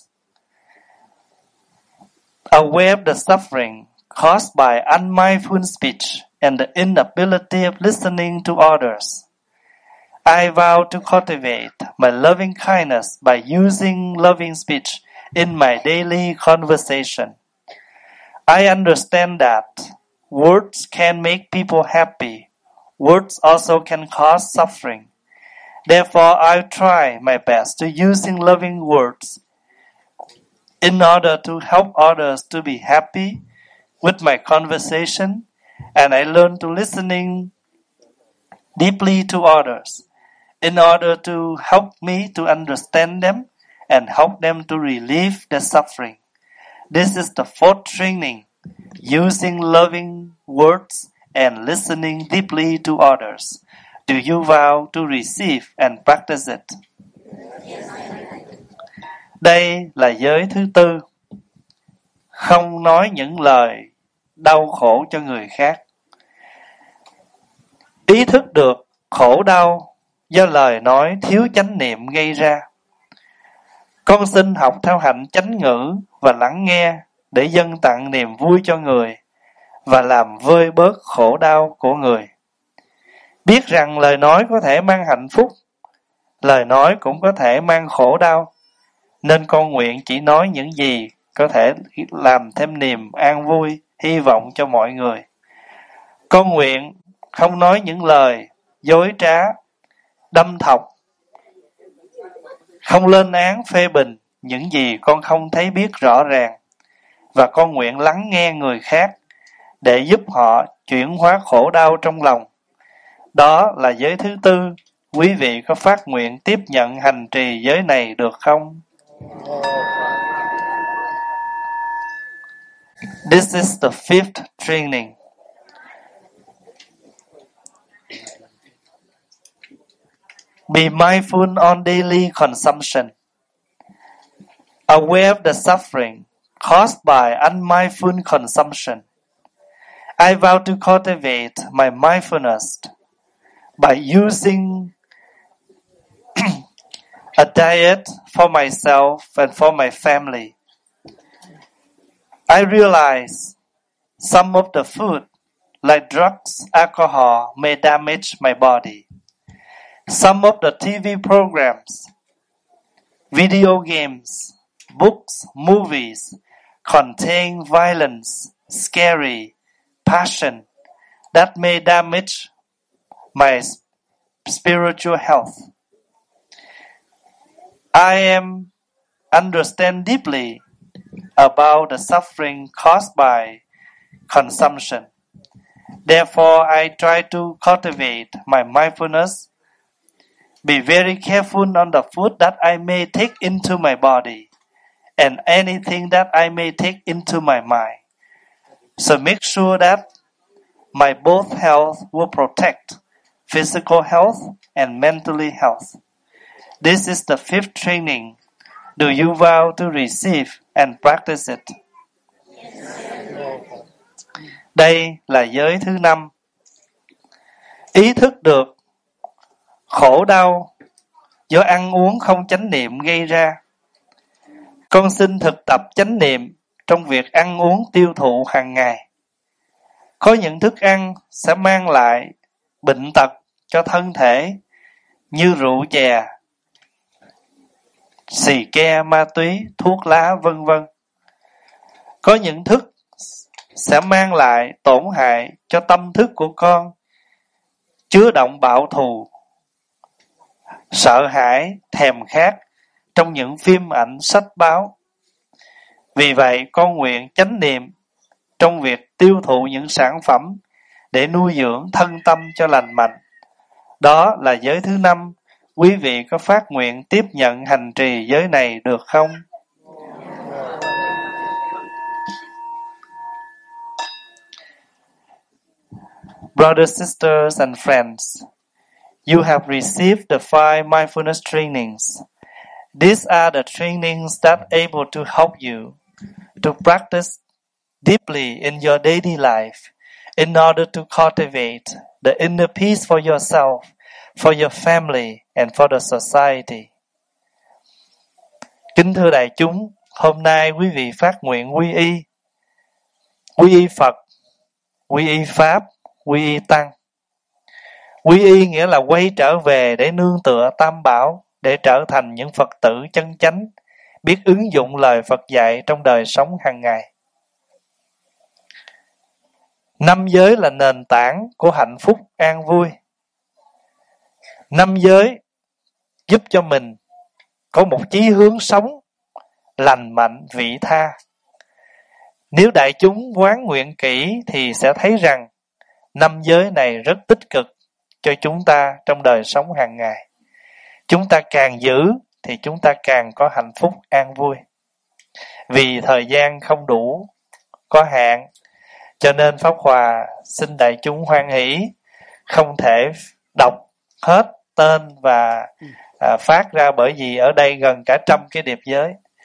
Aware of the suffering caused by unmindful speech and the inability of listening to others. I vow to cultivate my loving kindness by using loving speech in my daily conversation. I understand that words can make people happy. Words also can cause suffering. Therefore, I try my best to using loving words in order to help others to be happy with my conversation, and I learn to listening deeply to others in order to help me to understand them and help them to relieve their suffering. This is the fourth training, using loving words and listening deeply to others. Do you vow to receive and practice it? Đây là giới thứ tư, không nói những lời đau khổ cho người khác. Ý thức được khổ đau do lời nói thiếu chánh niệm gây ra. Con xin học theo hạnh chánh ngữ và lắng nghe để dâng tặng niềm vui cho người và làm vơi bớt khổ đau của người. Biết rằng lời nói có thể mang hạnh phúc, lời nói cũng có thể mang khổ đau, nên con nguyện chỉ nói những gì có thể làm thêm niềm an vui, hy vọng cho mọi người. Con nguyện không nói những lời dối trá, đâm thọc, không lên án phê bình những gì con không thấy biết rõ ràng, và con nguyện lắng nghe người khác để giúp họ chuyển hóa khổ đau trong lòng. Đó là giới thứ tư. Quý vị có phát nguyện tiếp nhận hành trì giới này được không? This is the fifth training. Be mindful on daily consumption. Aware of the suffering caused by unmindful consumption. I vow to cultivate my mindfulness by using a diet for myself and for my family. I realize some of the food, like drugs, alcohol, may damage my body. Some of the TV programs, video games, books, movies contain violence, scary, passion that may damage my spiritual health. I understand deeply about the suffering caused by consumption. Therefore, I try to cultivate my mindfulness, be very careful on the food that I may take into my body and anything that I may take into my mind. So make sure that my both health will protect physical health and mentally health. This is the fifth training. Do you vow to receive and practice it? Đây là giới thứ năm. Ý thức được khổ đau do ăn uống không chánh niệm gây ra. Con xin thực tập chánh niệm trong việc ăn uống tiêu thụ hàng ngày. Có những thức ăn sẽ mang lại bệnh tật cho thân thể như rượu chè, xì ke, ma túy, thuốc lá, vân vân. Có những thức sẽ mang lại tổn hại cho tâm thức của con, chứa đựng bạo thù, sợ hãi, thèm khát trong những phim ảnh, sách báo. Vì vậy, con nguyện chánh niệm trong việc tiêu thụ những sản phẩm để nuôi dưỡng thân tâm cho lành mạnh. Đó là giới thứ năm. Quý vị có phát nguyện tiếp nhận hành trì giới này được không? Brothers, sisters, and friends, you have received the 5 mindfulness trainings. These are the trainings that are able to help you to practice deeply in your daily life in order to cultivate the inner peace for yourself, for your family, and for the society. Kính thưa đại chúng, hôm nay quý vị phát nguyện quy y Phật, quy y Pháp, quy y Tăng. Quy y nghĩa là quay trở về để nương tựa Tam Bảo, để trở thành những Phật tử chân chánh, biết ứng dụng lời Phật dạy trong đời sống hàng ngày. 5 giới là nền tảng của hạnh phúc an vui. 5 giới giúp cho mình có một chí hướng sống lành mạnh, vị tha. Nếu đại chúng quán nguyện kỹ thì sẽ thấy rằng 5 giới này rất tích cực cho chúng ta trong đời sống hàng ngày. Chúng ta càng giữ thì chúng ta càng có hạnh phúc an vui. Vì thời gian không đủ, có hạn, cho nên Pháp Hòa xin đại chúng hoan hỷ, không thể đọc hết tên và phát ra, bởi vì ở đây gần cả 100 cái điệp giới.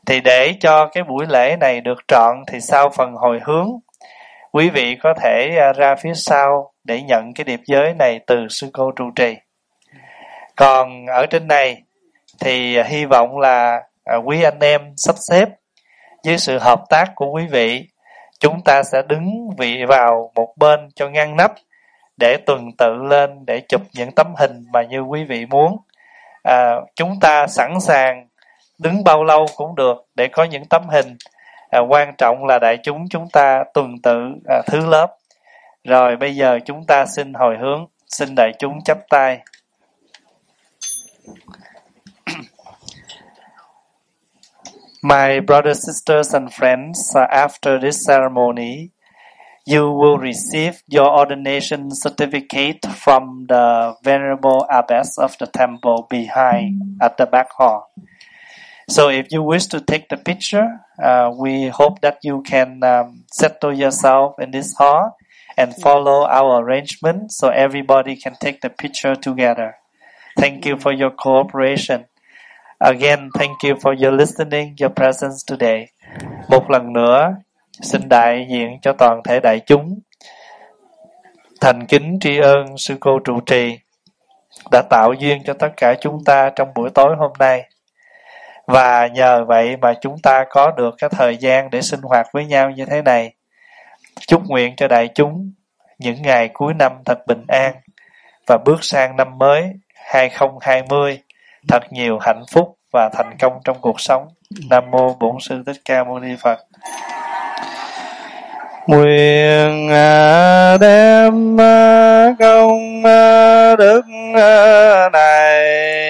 Thì để cho cái buổi lễ này được trọn thì sau phần hồi hướng, quý vị có thể ra phía sau để nhận cái điệp giới này từ sư cô trụ trì. Còn ở trên này thì hy vọng là quý anh em sắp xếp với sự hợp tác của quý vị, chúng ta sẽ đứng vào một bên cho ngăn nắp để tuần tự lên để chụp những tấm hình mà như quý vị muốn. Chúng ta sẵn sàng đứng bao lâu cũng được để có những tấm hình. Quan trọng là đại chúng ta tuần tự thứ lớp. Rồi bây giờ chúng ta xin hồi hướng, xin đại chúng chắp tay. My brothers, sisters and friends, after this ceremony, you will receive your ordination certificate from the Venerable Abbess of the temple behind at the back hall. So if you wish to take the picture, we hope that you can settle yourself in this hall and follow our arrangement so everybody can take the picture together. Thank you for your cooperation. Again, thank you for your listening, your presence today. Một lần nữa, xin đại diện cho toàn thể đại chúng thành kính tri ân sư cô trụ trì đã tạo duyên cho tất cả chúng ta trong buổi tối hôm nay. Và nhờ vậy mà chúng ta có được cái thời gian để sinh hoạt với nhau như thế này. Chúc nguyện cho đại chúng những ngày cuối năm thật bình an và bước sang năm mới 2020 thật nhiều hạnh phúc và thành công trong cuộc sống. Nam mô Bổn Sư Thích Ca Mâu Ni Phật. Nguyện đem công đức này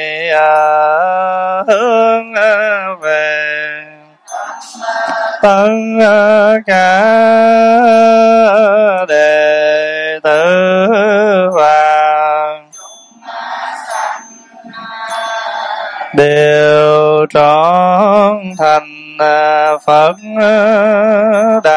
hướng về tất cả đệ tử và đều trọn thành Phật đạo.